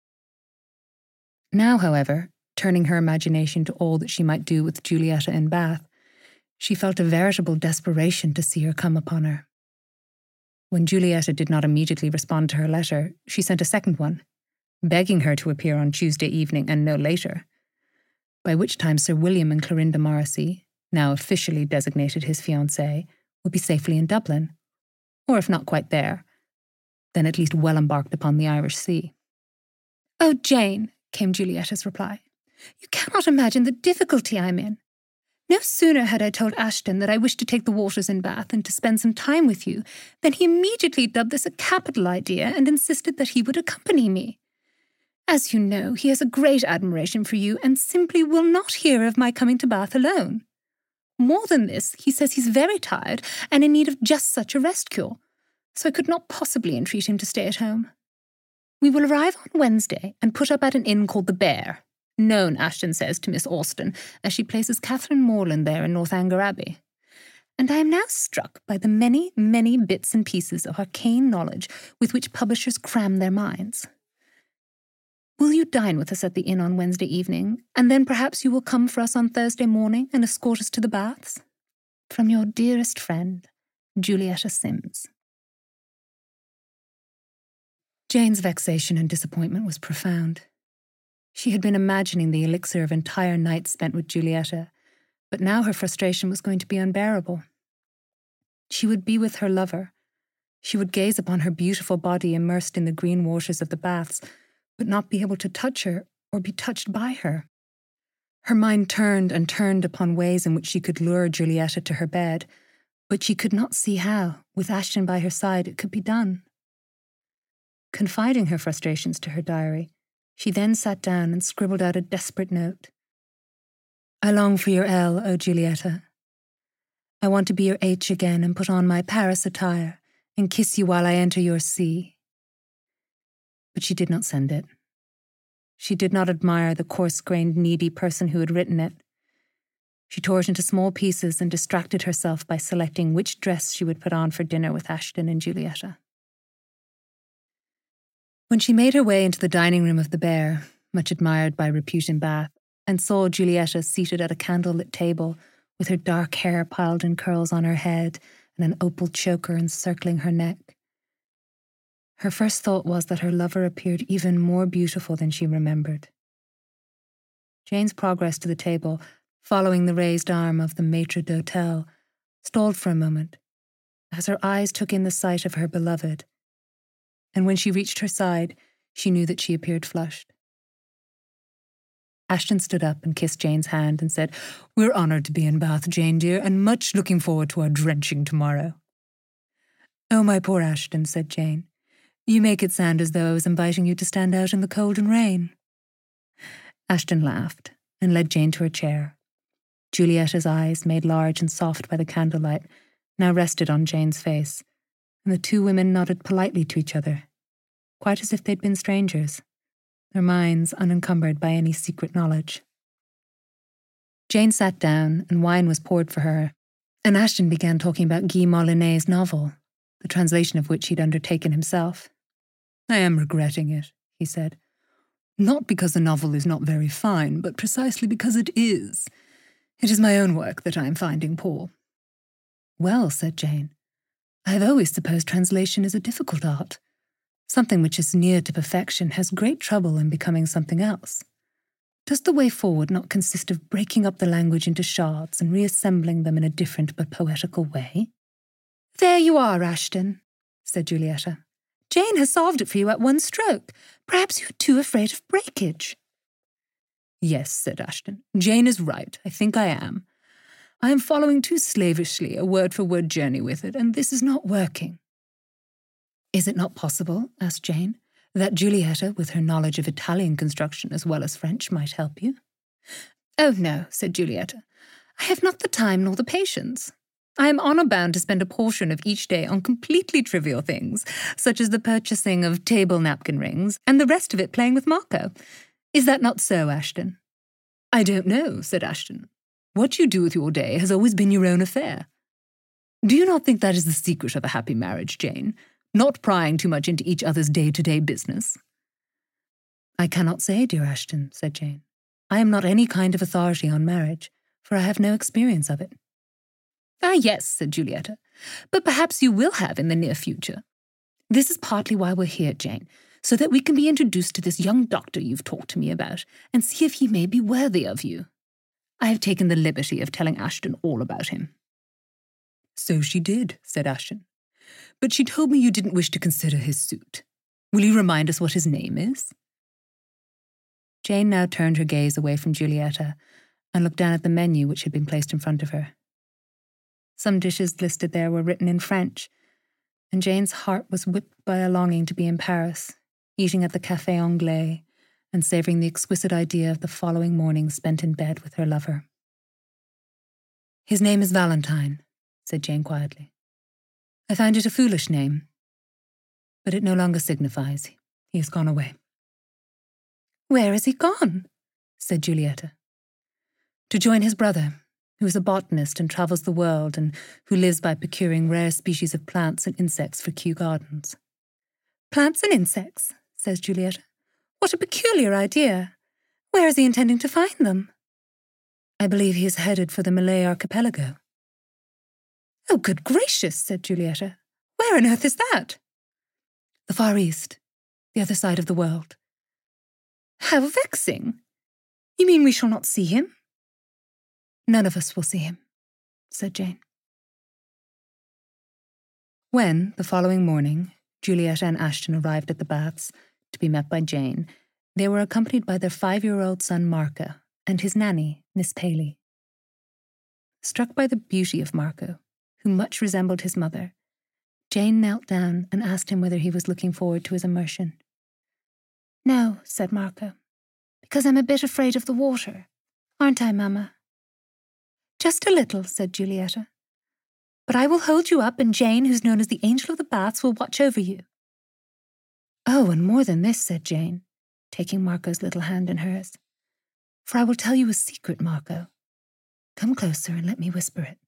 Now, however, turning her imagination to all that she might do with Giulietta in Bath, she felt a veritable desperation to see her come upon her. When Giulietta did not immediately respond to her letter, she sent a second one, begging her to appear on Tuesday evening and no later, by which time Sir William and Clorinda Morrissey, now officially designated his fiancée, would be safely in Dublin, or if not quite there, then at least well embarked upon the Irish Sea. "Oh, Jane," came Giulietta's reply, "you cannot imagine the difficulty I'm in. No sooner had I told Ashton that I wished to take the waters in Bath and to spend some time with you, than he immediately dubbed this a capital idea and insisted that he would accompany me. As you know, he has a great admiration for you and simply will not hear of my coming to Bath alone. More than this, he says he's very tired and in need of just such a rest cure, so I could not possibly entreat him to stay at home. We will arrive on Wednesday and put up at an inn called the Bear, known, Ashton says, to Miss Austen, as she places Catherine Morland there in Northanger Abbey. And I am now struck by the many, many bits and pieces of arcane knowledge with which publishers cram their minds. Will you dine with us at the inn on Wednesday evening, and then perhaps you will come for us on Thursday morning and escort us to the baths? From your dearest friend, Giulietta Sims." Jane's vexation and disappointment was profound. She had been imagining the elixir of entire nights spent with Giulietta, but now her frustration was going to be unbearable. She would be with her lover. She would gaze upon her beautiful body immersed in the green waters of the baths, but not be able to touch her or be touched by her. Her mind turned and turned upon ways in which she could lure Giulietta to her bed, but she could not see how, with Ashton by her side, it could be done. Confiding her frustrations to her diary, she then sat down and scribbled out a desperate note. "I long for your L, O Giulietta. I want to be your H again and put on my Paris attire and kiss you while I enter your C." But she did not send it. She did not admire the coarse-grained, needy person who had written it. She tore it into small pieces and distracted herself by selecting which dress she would put on for dinner with Ashton and Giulietta. When she made her way into the dining room of the Bear, much admired by repute in Bath, and saw Giulietta seated at a candlelit table with her dark hair piled in curls on her head and an opal choker encircling her neck, her first thought was that her lover appeared even more beautiful than she remembered. Jane's progress to the table, following the raised arm of the maître d'hôtel, stalled for a moment, as her eyes took in the sight of her beloved, and when she reached her side, she knew that she appeared flushed. Ashton stood up and kissed Jane's hand and said, "We're honoured to be in Bath, Jane dear, and much looking forward to our drenching tomorrow." "Oh, my poor Ashton," said Jane. "You make it sound as though I was inviting you to stand out in the cold and rain." Ashton laughed and led Jane to her chair. Giulietta's eyes, made large and soft by the candlelight, now rested on Jane's face, and the two women nodded politely to each other, quite as if they'd been strangers, their minds unencumbered by any secret knowledge. Jane sat down, and wine was poured for her, and Ashton began talking about Guy Molyneux's novel, the translation of which he'd undertaken himself. "I am regretting it," he said. "Not because the novel is not very fine, but precisely because it is. It is my own work that I am finding poor." "Well," said Jane, "I have always supposed translation is a difficult art. Something which is near to perfection has great trouble in becoming something else. Does the way forward not consist of breaking up the language into shards and reassembling them in a different but poetical way?" "There you are, Ashton," said Giulietta. "Jane has solved it for you at one stroke. Perhaps you're too afraid of breakage." "Yes," said Ashton. "Jane is right. I think I am. I am following too slavishly a word-for-word journey with it, and this is not working." "Is it not possible," asked Jane, "that Giulietta, with her knowledge of Italian construction as well as French, might help you?" "Oh, no," said Giulietta. "I have not the time nor the patience. I am honour bound to spend a portion of each day on completely trivial things, such as the purchasing of table napkin rings, and the rest of it playing with Marco. Is that not so, Ashton?" "I don't know," said Ashton. "What you do with your day has always been your own affair. Do you not think that is the secret of a happy marriage, Jane? Not prying too much into each other's day-to-day business?" "I cannot say, dear Ashton," said Jane. "I am not any kind of authority on marriage, for I have no experience of it." "Ah, yes," said Giulietta, "but perhaps you will have in the near future. This is partly why we're here, Jane, so that we can be introduced to this young doctor you've talked to me about, and see if he may be worthy of you. I have taken the liberty of telling Ashton all about him." "So she did," said Ashton. "But she told me you didn't wish to consider his suit. Will you remind us what his name is?" Jane now turned her gaze away from Giulietta and looked down at the menu which had been placed in front of her. Some dishes listed there were written in French, and Jane's heart was whipped by a longing to be in Paris, eating at the Café Anglais, and savouring the exquisite idea of the following morning spent in bed with her lover. "His name is Valentine," said Jane quietly. "I find it a foolish name, but it no longer signifies. He has gone away." "Where has he gone?" said Giulietta. "To join his brother, who is a botanist and travels the world and who lives by procuring rare species of plants and insects for Kew Gardens." "Plants and insects," says Giulietta. "What a peculiar idea. Where is he intending to find them?" "I believe he is headed for the Malay archipelago." "Oh, good gracious," said Giulietta. "Where on earth is that?" "The Far East, the other side of the world." "How vexing. You mean we shall not see him?" "None of us will see him," said Jane. When, the following morning, Giulietta and Ashton arrived at the Baths, to be met by Jane, they were accompanied by their five-year-old son Marco and his nanny, Miss Paley. Struck by the beauty of Marco, who much resembled his mother, Jane knelt down and asked him whether he was looking forward to his immersion. "No," said Marco, "because I'm a bit afraid of the water. Aren't I, Mamma?" "Just a little," said Giulietta. "But I will hold you up, and Jane, who's known as the Angel of the Baths, will watch over you." "Oh, and more than this," said Jane, taking Marco's little hand in hers. "For I will tell you a secret, Marco. Come closer and let me whisper it.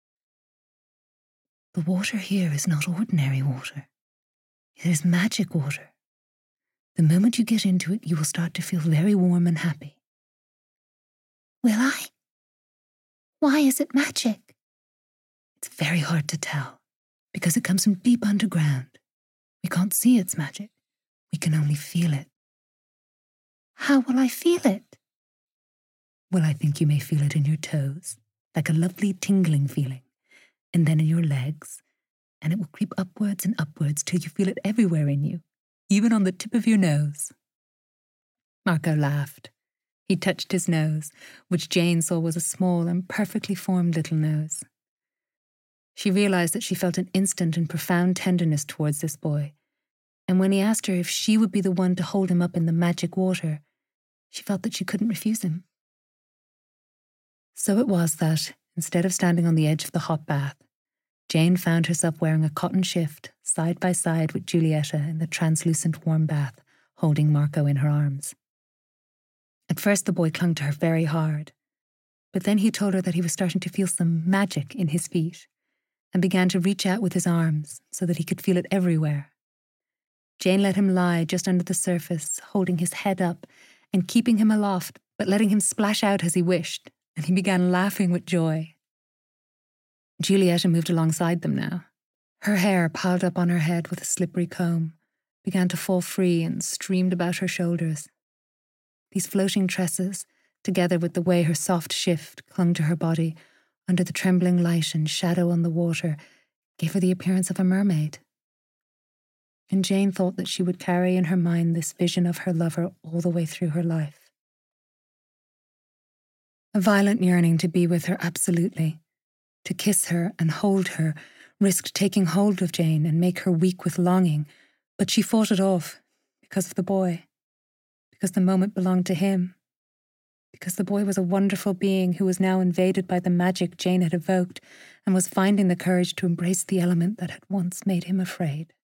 The water here is not ordinary water. It is magic water. The moment you get into it, you will start to feel very warm and happy. Will I? Why is it magic? It's very hard to tell, because it comes from deep underground. We can't see its magic. We can only feel it. How will I feel it? Well, I think you may feel it in your toes, like a lovely tingling feeling, and then in your legs, and it will creep upwards and upwards till you feel it everywhere in you, even on the tip of your nose. Marco laughed. He touched his nose, which Jane saw was a small and perfectly formed little nose. She realized that she felt an instant and profound tenderness towards this boy, and when he asked her if she would be the one to hold him up in the magic water, she felt that she couldn't refuse him. So it was that, instead of standing on the edge of the hot bath, Jane found herself wearing a cotton shift side by side with Giulietta in the translucent warm bath, holding Marco in her arms. At first the boy clung to her very hard, but then he told her that he was starting to feel some magic in his feet and began to reach out with his arms so that he could feel it everywhere. Jane let him lie just under the surface, holding his head up and keeping him aloft, but letting him splash out as he wished, and he began laughing with joy. Giulietta moved alongside them now. Her hair, piled up on her head with a slippery comb, began to fall free and streamed about her shoulders. These floating tresses, together with the way her soft shift clung to her body under the trembling light and shadow on the water, gave her the appearance of a mermaid. And Jane thought that she would carry in her mind this vision of her lover all the way through her life. A violent yearning to be with her absolutely, to kiss her and hold her, risked taking hold of Jane and make her weak with longing, but she fought it off because of the boy, because the moment belonged to him, because the boy was a wonderful being who was now invaded by the magic Jane had evoked and was finding the courage to embrace the element that had once made him afraid.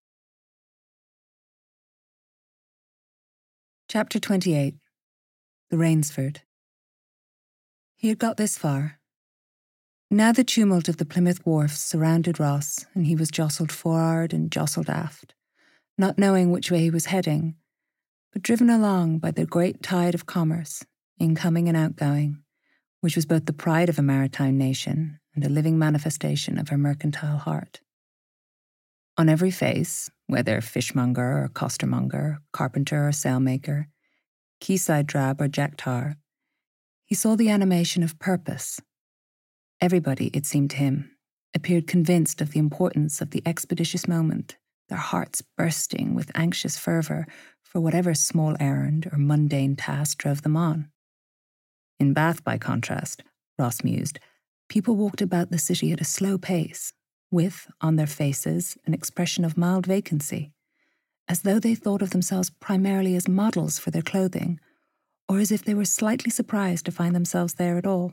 Chapter twenty-eight. The Rainsford. He had got this far. Now the tumult of the Plymouth wharfs surrounded Ross, and he was jostled forward and jostled aft, not knowing which way he was heading, but driven along by the great tide of commerce, incoming and outgoing, which was both the pride of a maritime nation and a living manifestation of her mercantile heart. On every face, whether fishmonger or costermonger, carpenter or sailmaker, quayside drab or jack tar, he saw the animation of purpose. Everybody, it seemed to him, appeared convinced of the importance of the expeditious moment, their hearts bursting with anxious fervour for whatever small errand or mundane task drove them on. In Bath, by contrast, Ross mused, people walked about the city at a slow pace, with, on their faces, an expression of mild vacancy, as though they thought of themselves primarily as models for their clothing, or as if they were slightly surprised to find themselves there at all.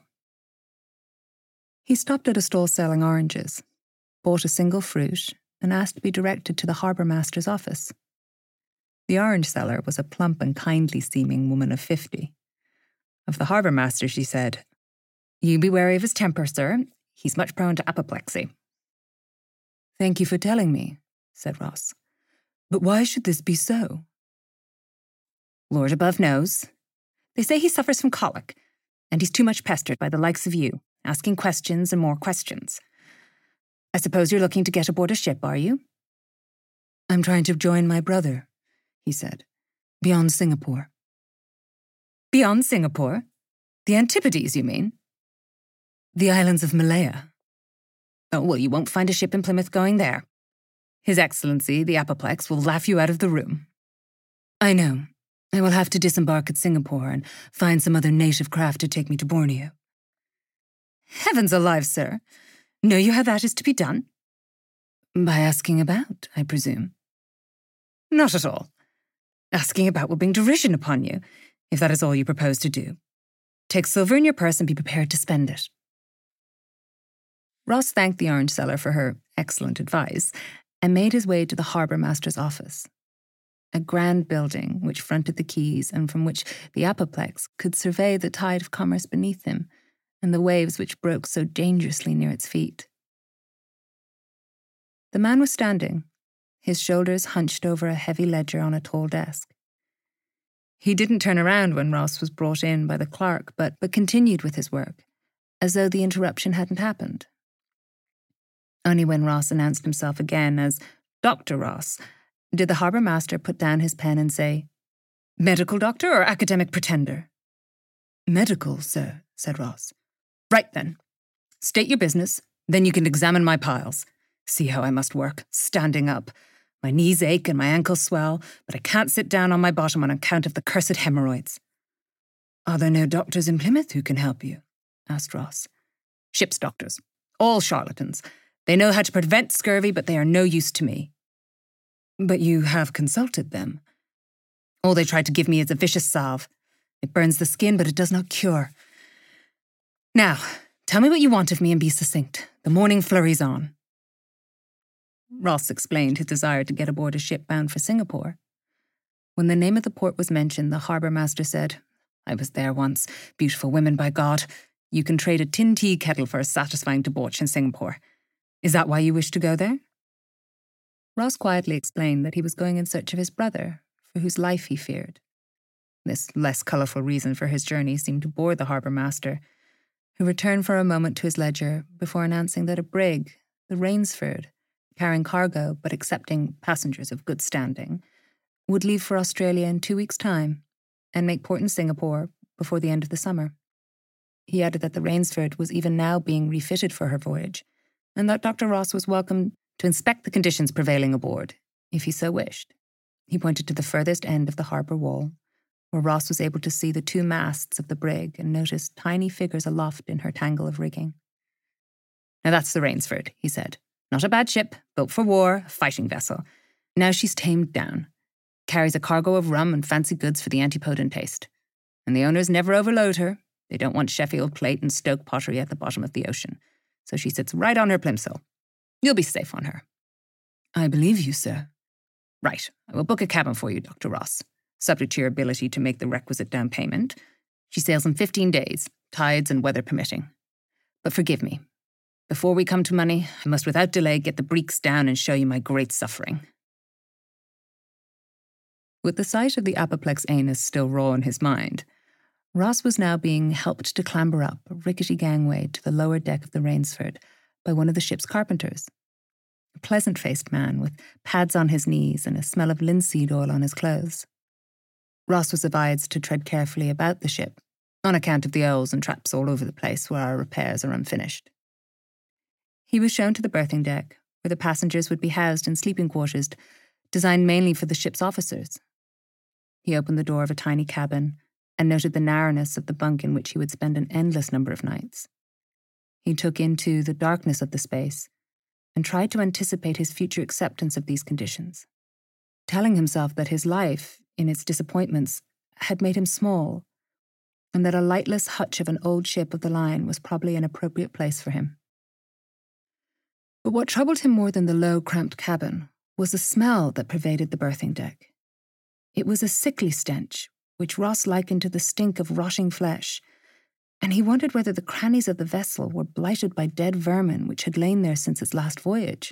He stopped at a stall selling oranges, bought a single fruit, and asked to be directed to the harbour master's office. The orange seller was a plump and kindly-seeming woman of fifty. Of the harbour master, she said, "You be wary of his temper, sir. He's much prone to apoplexy." "Thank you for telling me," said Ross. "But why should this be so?" "Lord above knows. They say he suffers from colic, and he's too much pestered by the likes of you, asking questions and more questions. I suppose you're looking to get aboard a ship, are you?" "I'm trying to join my brother," he said, "beyond Singapore." "Beyond Singapore? The Antipodes, you mean?" "The islands of Malaya." "Oh, well, you won't find a ship in Plymouth going there. His Excellency, the Apoplex, will laugh you out of the room." "I know. I will have to disembark at Singapore and find some other native craft to take me to Borneo." "Heavens alive, sir. Know you how that is to be done?" "By asking about, I presume." "Not at all. Asking about will bring derision upon you, if that is all you propose to do. Take silver in your purse and be prepared to spend it." Ross thanked the orange seller for her excellent advice and made his way to the harbour master's office, a grand building which fronted the quays and from which the Apoplex could survey the tide of commerce beneath him and the waves which broke so dangerously near its feet. The man was standing, his shoulders hunched over a heavy ledger on a tall desk. He didn't turn around when Ross was brought in by the clerk, but, but continued with his work, as though the interruption hadn't happened. Only when Ross announced himself again as Doctor Ross did the harbour master put down his pen and say, "Medical doctor or academic pretender?" "Medical, sir," said Ross. "Right then. State your business, then you can examine my piles. See how I must work, standing up. My knees ache and my ankles swell, but I can't sit down on my bottom on account of the cursed hemorrhoids." "Are there no doctors in Plymouth who can help you?" asked Ross. "Ship's doctors. All charlatans. They know how to prevent scurvy, but they are no use to me." "But you have consulted them." "All they try to give me is a vicious salve. It burns the skin, but it does not cure. Now, tell me what you want of me and be succinct. The morning flurry's on." Ross explained his desire to get aboard a ship bound for Singapore. When the name of the port was mentioned, the harbour master said, "I was there once. Beautiful women, by God. You can trade a tin tea kettle for a satisfying debauch in Singapore. Is that why you wish to go there?" Ross quietly explained that he was going in search of his brother, for whose life he feared. This less colourful reason for his journey seemed to bore the harbour master, who returned for a moment to his ledger before announcing that a brig, the Rainsford, carrying cargo but accepting passengers of good standing, would leave for Australia in two weeks' time and make port in Singapore before the end of the summer. He added that the Rainsford was even now being refitted for her voyage, and that Doctor Ross was welcome to inspect the conditions prevailing aboard, if he so wished. He pointed to the furthest end of the harbour wall, where Ross was able to see the two masts of the brig and noticed tiny figures aloft in her tangle of rigging. "Now that's the Rainsford," he said. "Not a bad ship, built for war, a fighting vessel. Now she's tamed down. Carries a cargo of rum and fancy goods for the antipode taste. And the owners never overload her. They don't want Sheffield plate and Stoke pottery at the bottom of the ocean. So she sits right on her plimsoll. You'll be safe on her." "I believe you, sir." "Right. I will book a cabin for you, Doctor Ross, subject to your ability to make the requisite down payment. She sails in fifteen days, tides and weather permitting. But forgive me. Before we come to money, I must without delay get the breeks down and show you my great suffering." With the sight of the apoplex anus still raw in his mind, Ross was now being helped to clamber up a rickety gangway to the lower deck of the Rainsford by one of the ship's carpenters. A pleasant-faced man with pads on his knees and a smell of linseed oil on his clothes. Ross was advised to tread carefully about the ship, on account of the owls and traps all over the place where our repairs are unfinished. He was shown to the berthing deck, where the passengers would be housed in sleeping quarters designed mainly for the ship's officers. He opened the door of a tiny cabin and noted the narrowness of the bunk in which he would spend an endless number of nights. He took into the darkness of the space and tried to anticipate his future acceptance of these conditions, telling himself that his life, in its disappointments, had made him small, and that a lightless hutch of an old ship of the line was probably an appropriate place for him. But what troubled him more than the low, cramped cabin was the smell that pervaded the berthing deck. It was a sickly stench, which Ross likened to the stink of rotting flesh, and he wondered whether the crannies of the vessel were blighted by dead vermin which had lain there since its last voyage.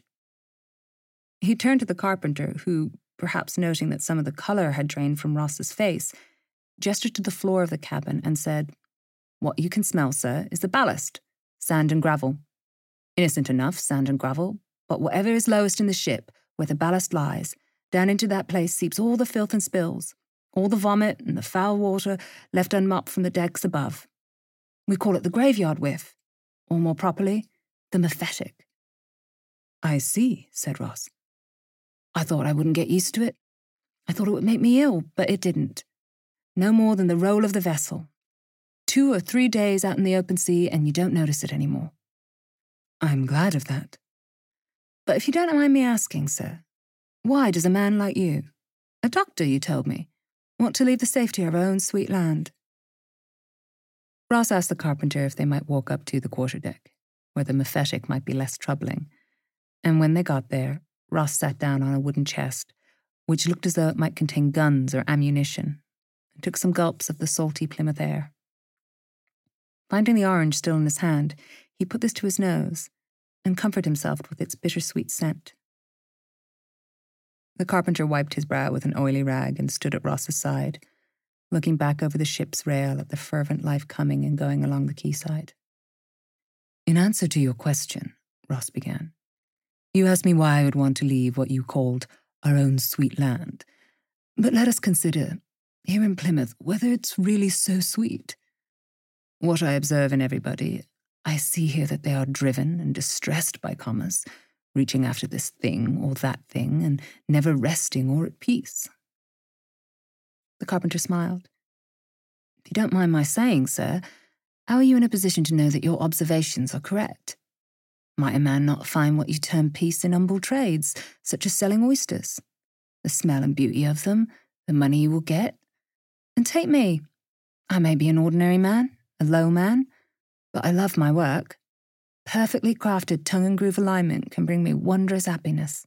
He turned to the carpenter, who, perhaps noting that some of the colour had drained from Ross's face, gestured to the floor of the cabin and said, "What you can smell, sir, is the ballast, sand and gravel. Innocent enough, sand and gravel, but whatever is lowest in the ship, where the ballast lies, down into that place seeps all the filth and spills, all the vomit and the foul water left unmopped from the decks above. We call it the graveyard whiff, or more properly, the mephetic." "I see," said Ross. "I thought I wouldn't get used to it. I thought it would make me ill, but it didn't. No more than the roll of the vessel. Two or three days out in the open sea and you don't notice it anymore." "I'm glad of that." "But if you don't mind me asking, sir, why does a man like you, a doctor, you told me, want to leave the safety of our own sweet land?" Ross asked the carpenter if they might walk up to the quarterdeck, where the mephetic might be less troubling, and when they got there, Ross sat down on a wooden chest, which looked as though it might contain guns or ammunition, and took some gulps of the salty Plymouth air. Finding the orange still in his hand, he put this to his nose and comforted himself with its bittersweet scent. The carpenter wiped his brow with an oily rag and stood at Ross's side, looking back over the ship's rail at the fervent life coming and going along the quayside. "In answer to your question," Ross began, "you asked me why I would want to leave what you called our own sweet land. But let us consider, here in Plymouth, whether it's really so sweet. What I observe in everybody, I see here that they are driven and distressed by commerce, reaching after this thing or that thing and never resting or at peace." The carpenter smiled. "If you don't mind my saying, sir, how are you in a position to know that your observations are correct? Might a man not find what you term peace in humble trades, such as selling oysters? The smell and beauty of them, the money you will get. And take me. I may be an ordinary man, a low man, but I love my work. Perfectly crafted tongue and groove alignment can bring me wondrous happiness."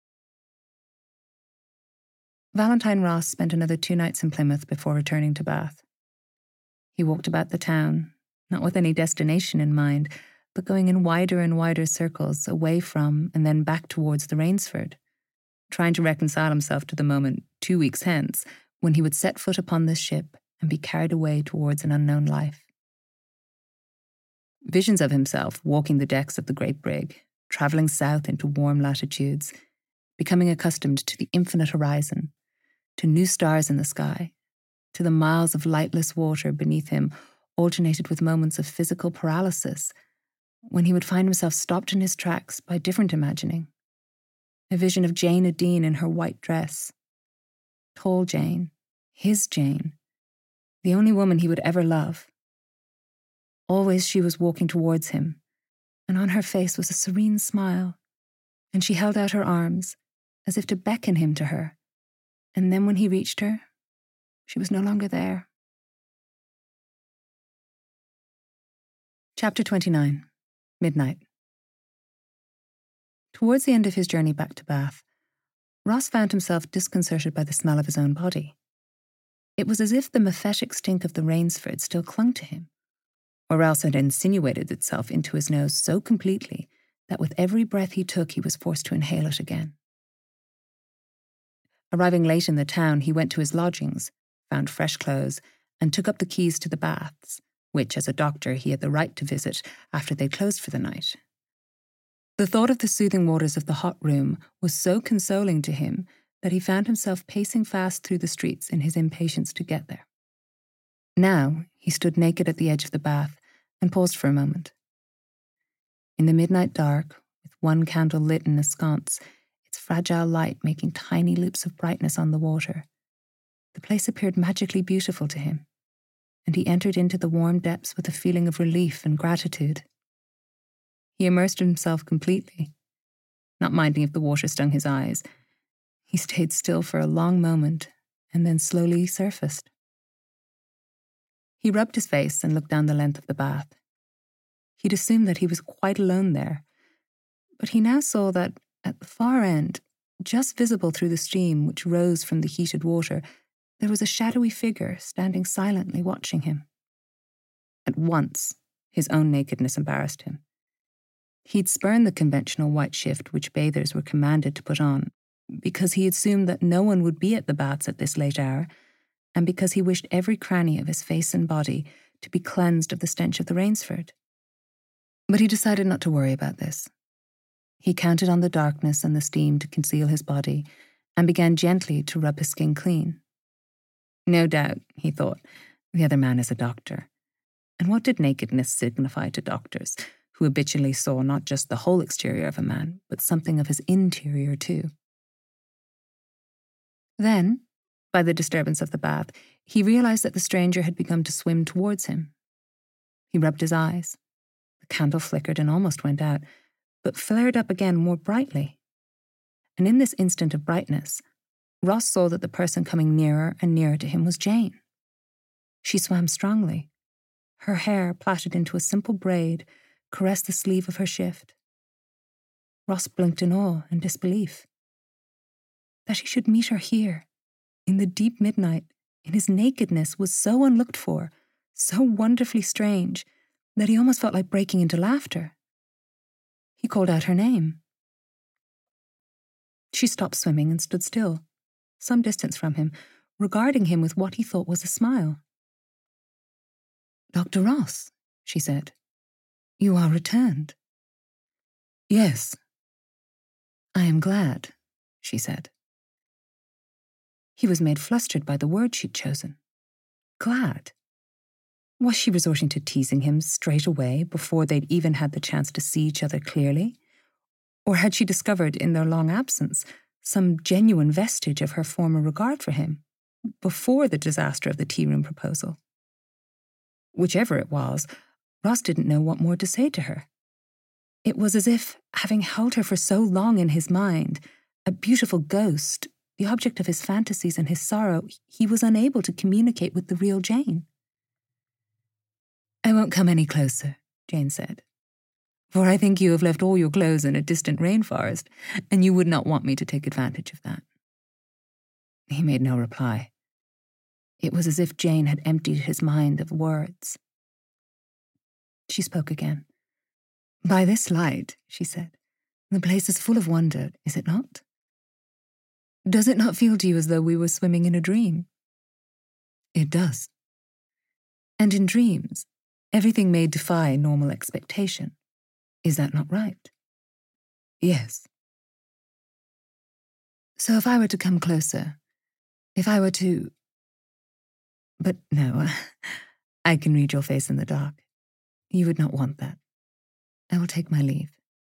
Valentine Ross spent another two nights in Plymouth before returning to Bath. He walked about the town, not with any destination in mind, but going in wider and wider circles away from and then back towards the Rainsford, trying to reconcile himself to the moment two weeks hence when he would set foot upon this ship and be carried away towards an unknown life. Visions of himself walking the decks of the great brig, travelling south into warm latitudes, becoming accustomed to the infinite horizon, to new stars in the sky, to the miles of lightless water beneath him, alternated with moments of physical paralysis, when he would find himself stopped in his tracks by different imagining. A vision of Jane Adine in her white dress. Tall Jane, his Jane, the only woman he would ever love. Always she was walking towards him, and on her face was a serene smile, and she held out her arms, as if to beckon him to her, and then when he reached her, she was no longer there. Chapter twenty-nine. Midnight. Towards the end of his journey back to Bath, Ross found himself disconcerted by the smell of his own body. It was as if the mephitic stink of the Rainsford still clung to him, or else had insinuated itself into his nose so completely that with every breath he took he was forced to inhale it again. Arriving late in the town, he went to his lodgings, found fresh clothes, and took up the keys to the baths, which, as a doctor, he had the right to visit after they closed for the night. The thought of the soothing waters of the hot room was so consoling to him that he found himself pacing fast through the streets in his impatience to get there. Now he stood naked at the edge of the bath and paused for a moment. In the midnight dark, with one candle lit in a sconce, its fragile light making tiny loops of brightness on the water, the place appeared magically beautiful to him, and he entered into the warm depths with a feeling of relief and gratitude. He immersed himself completely, not minding if the water stung his eyes. He stayed still for a long moment and then slowly surfaced. He rubbed his face and looked down the length of the bath. He'd assumed that he was quite alone there, but he now saw that at the far end, just visible through the stream which rose from the heated water, there was a shadowy figure standing silently watching him. At once, his own nakedness embarrassed him. He'd spurned the conventional white shift which bathers were commanded to put on, because he assumed that no one would be at the baths at this late hour, and because he wished every cranny of his face and body to be cleansed of the stench of the Rainsford. But he decided not to worry about this. He counted on the darkness and the steam to conceal his body, and began gently to rub his skin clean. No doubt, he thought, the other man is a doctor. And what did nakedness signify to doctors, who habitually saw not just the whole exterior of a man, but something of his interior too? Then, by the disturbance of the bath, he realized that the stranger had begun to swim towards him. He rubbed his eyes. The candle flickered and almost went out, but flared up again more brightly. And in this instant of brightness, Ross saw that the person coming nearer and nearer to him was Jane. She swam strongly. Her hair, plaited into a simple braid, caressed the sleeve of her shift. Ross blinked in awe and disbelief. That he should meet her here, in the deep midnight, in his nakedness, was so unlooked for, so wonderfully strange, that he almost felt like breaking into laughter. He called out her name. She stopped swimming and stood still, some distance from him, regarding him with what he thought was a smile. "Doctor Ross," she said, "you are returned." "Yes." "I am glad," she said. He was made flustered by the word she'd chosen. Glad. Was she resorting to teasing him straight away before they'd even had the chance to see each other clearly? Or had she discovered in their long absence some genuine vestige of her former regard for him before the disaster of the tea room proposal? Whichever it was, Ross didn't know what more to say to her. It was as if, having held her for so long in his mind, a beautiful ghost, the object of his fantasies and his sorrow, he was unable to communicate with the real Jane. "I won't come any closer," Jane said, "for I think you have left all your clothes in a distant rainforest, and you would not want me to take advantage of that." He made no reply. It was as if Jane had emptied his mind of words. She spoke again. "By this light," she said, "the place is full of wonder, is it not? Does it not feel to you as though we were swimming in a dream?" "It does." "And in dreams, everything may defy normal expectation. Is that not right?" "Yes." "So if I were to come closer, if I were to... But no, I can read your face in the dark. You would not want that. I will take my leave."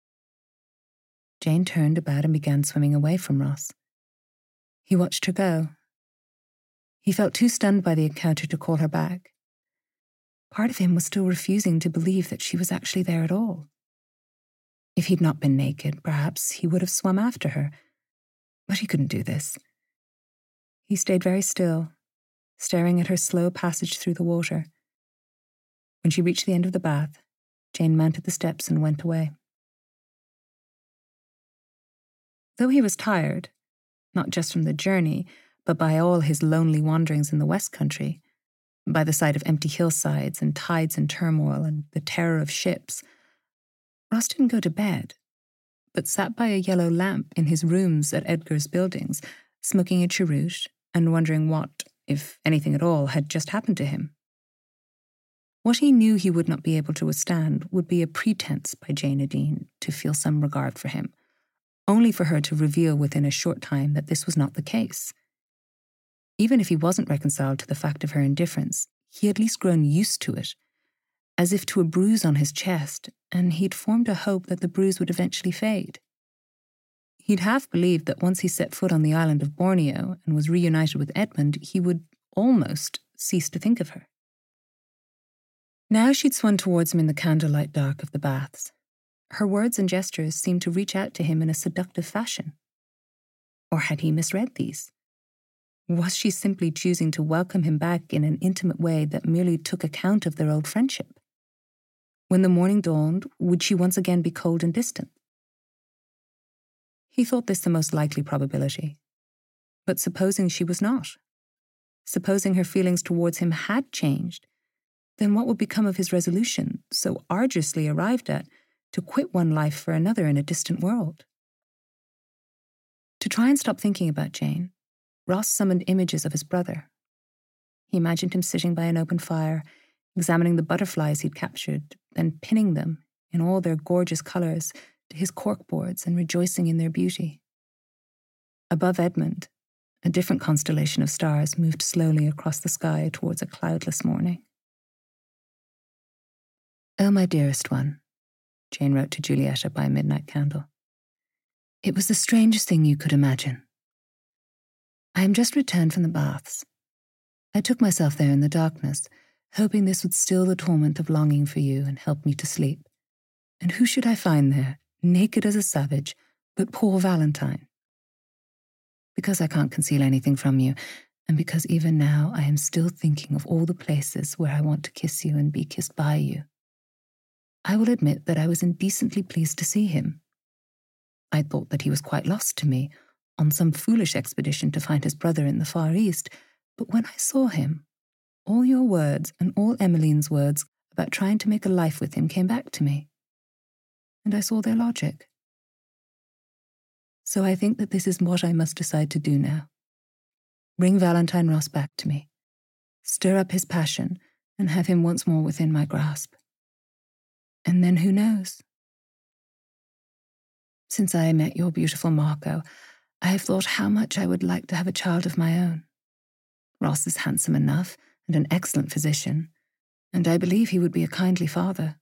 Jane turned about and began swimming away from Ross. He watched her go. He felt too stunned by the encounter to call her back. Part of him was still refusing to believe that she was actually there at all. If he'd not been naked, perhaps he would have swum after her. But he couldn't do this. He stayed very still, staring at her slow passage through the water. When she reached the end of the bath, Jane mounted the steps and went away. Though he was tired, not just from the journey, but by all his lonely wanderings in the West Country, by the sight of empty hillsides and tides in turmoil and the terror of ships, Ross didn't go to bed, but sat by a yellow lamp in his rooms at Edgar's Buildings, smoking a cheroot and wondering what, if anything at all, had just happened to him. What he knew he would not be able to withstand would be a pretense by Jane Nadine to feel some regard for him, only for her to reveal within a short time that this was not the case. Even if he wasn't reconciled to the fact of her indifference, he had at least grown used to it, as if to a bruise on his chest, and he'd formed a hope that the bruise would eventually fade. He'd half believed that once he set foot on the island of Borneo and was reunited with Edmund, he would almost cease to think of her. Now she'd swum towards him in the candlelight dark of the baths. Her words and gestures seemed to reach out to him in a seductive fashion. Or had he misread these? Was she simply choosing to welcome him back in an intimate way that merely took account of their old friendship? When the morning dawned, would she once again be cold and distant? He thought this the most likely probability. But supposing she was not? Supposing her feelings towards him had changed, then what would become of his resolution, so arduously arrived at, to quit one life for another in a distant world? To try and stop thinking about Jane, Ross summoned images of his brother. He imagined him sitting by an open fire, examining the butterflies he'd captured, then pinning them, in all their gorgeous colours, to his corkboards and rejoicing in their beauty. Above Edmund, a different constellation of stars moved slowly across the sky towards a cloudless morning. "Oh, my dearest one," Jane wrote to Julietta by a midnight candle. "It was the strangest thing you could imagine. I am just returned from the baths. I took myself there in the darkness, hoping this would still the torment of longing for you and help me to sleep. And who should I find there, naked as a savage, but poor Valentine? Because I can't conceal anything from you, and because even now I am still thinking of all the places where I want to kiss you and be kissed by you, I will admit that I was indecently pleased to see him. I thought that he was quite lost to me, on some foolish expedition to find his brother in the Far East, but when I saw him, all your words and all Emmeline's words about trying to make a life with him came back to me, and I saw their logic. So I think that this is what I must decide to do now. Bring Valentine Ross back to me, stir up his passion, and have him once more within my grasp. And then who knows? Since I met your beautiful Marco, I have thought how much I would like to have a child of my own. Ross is handsome enough and an excellent physician, and I believe he would be a kindly father.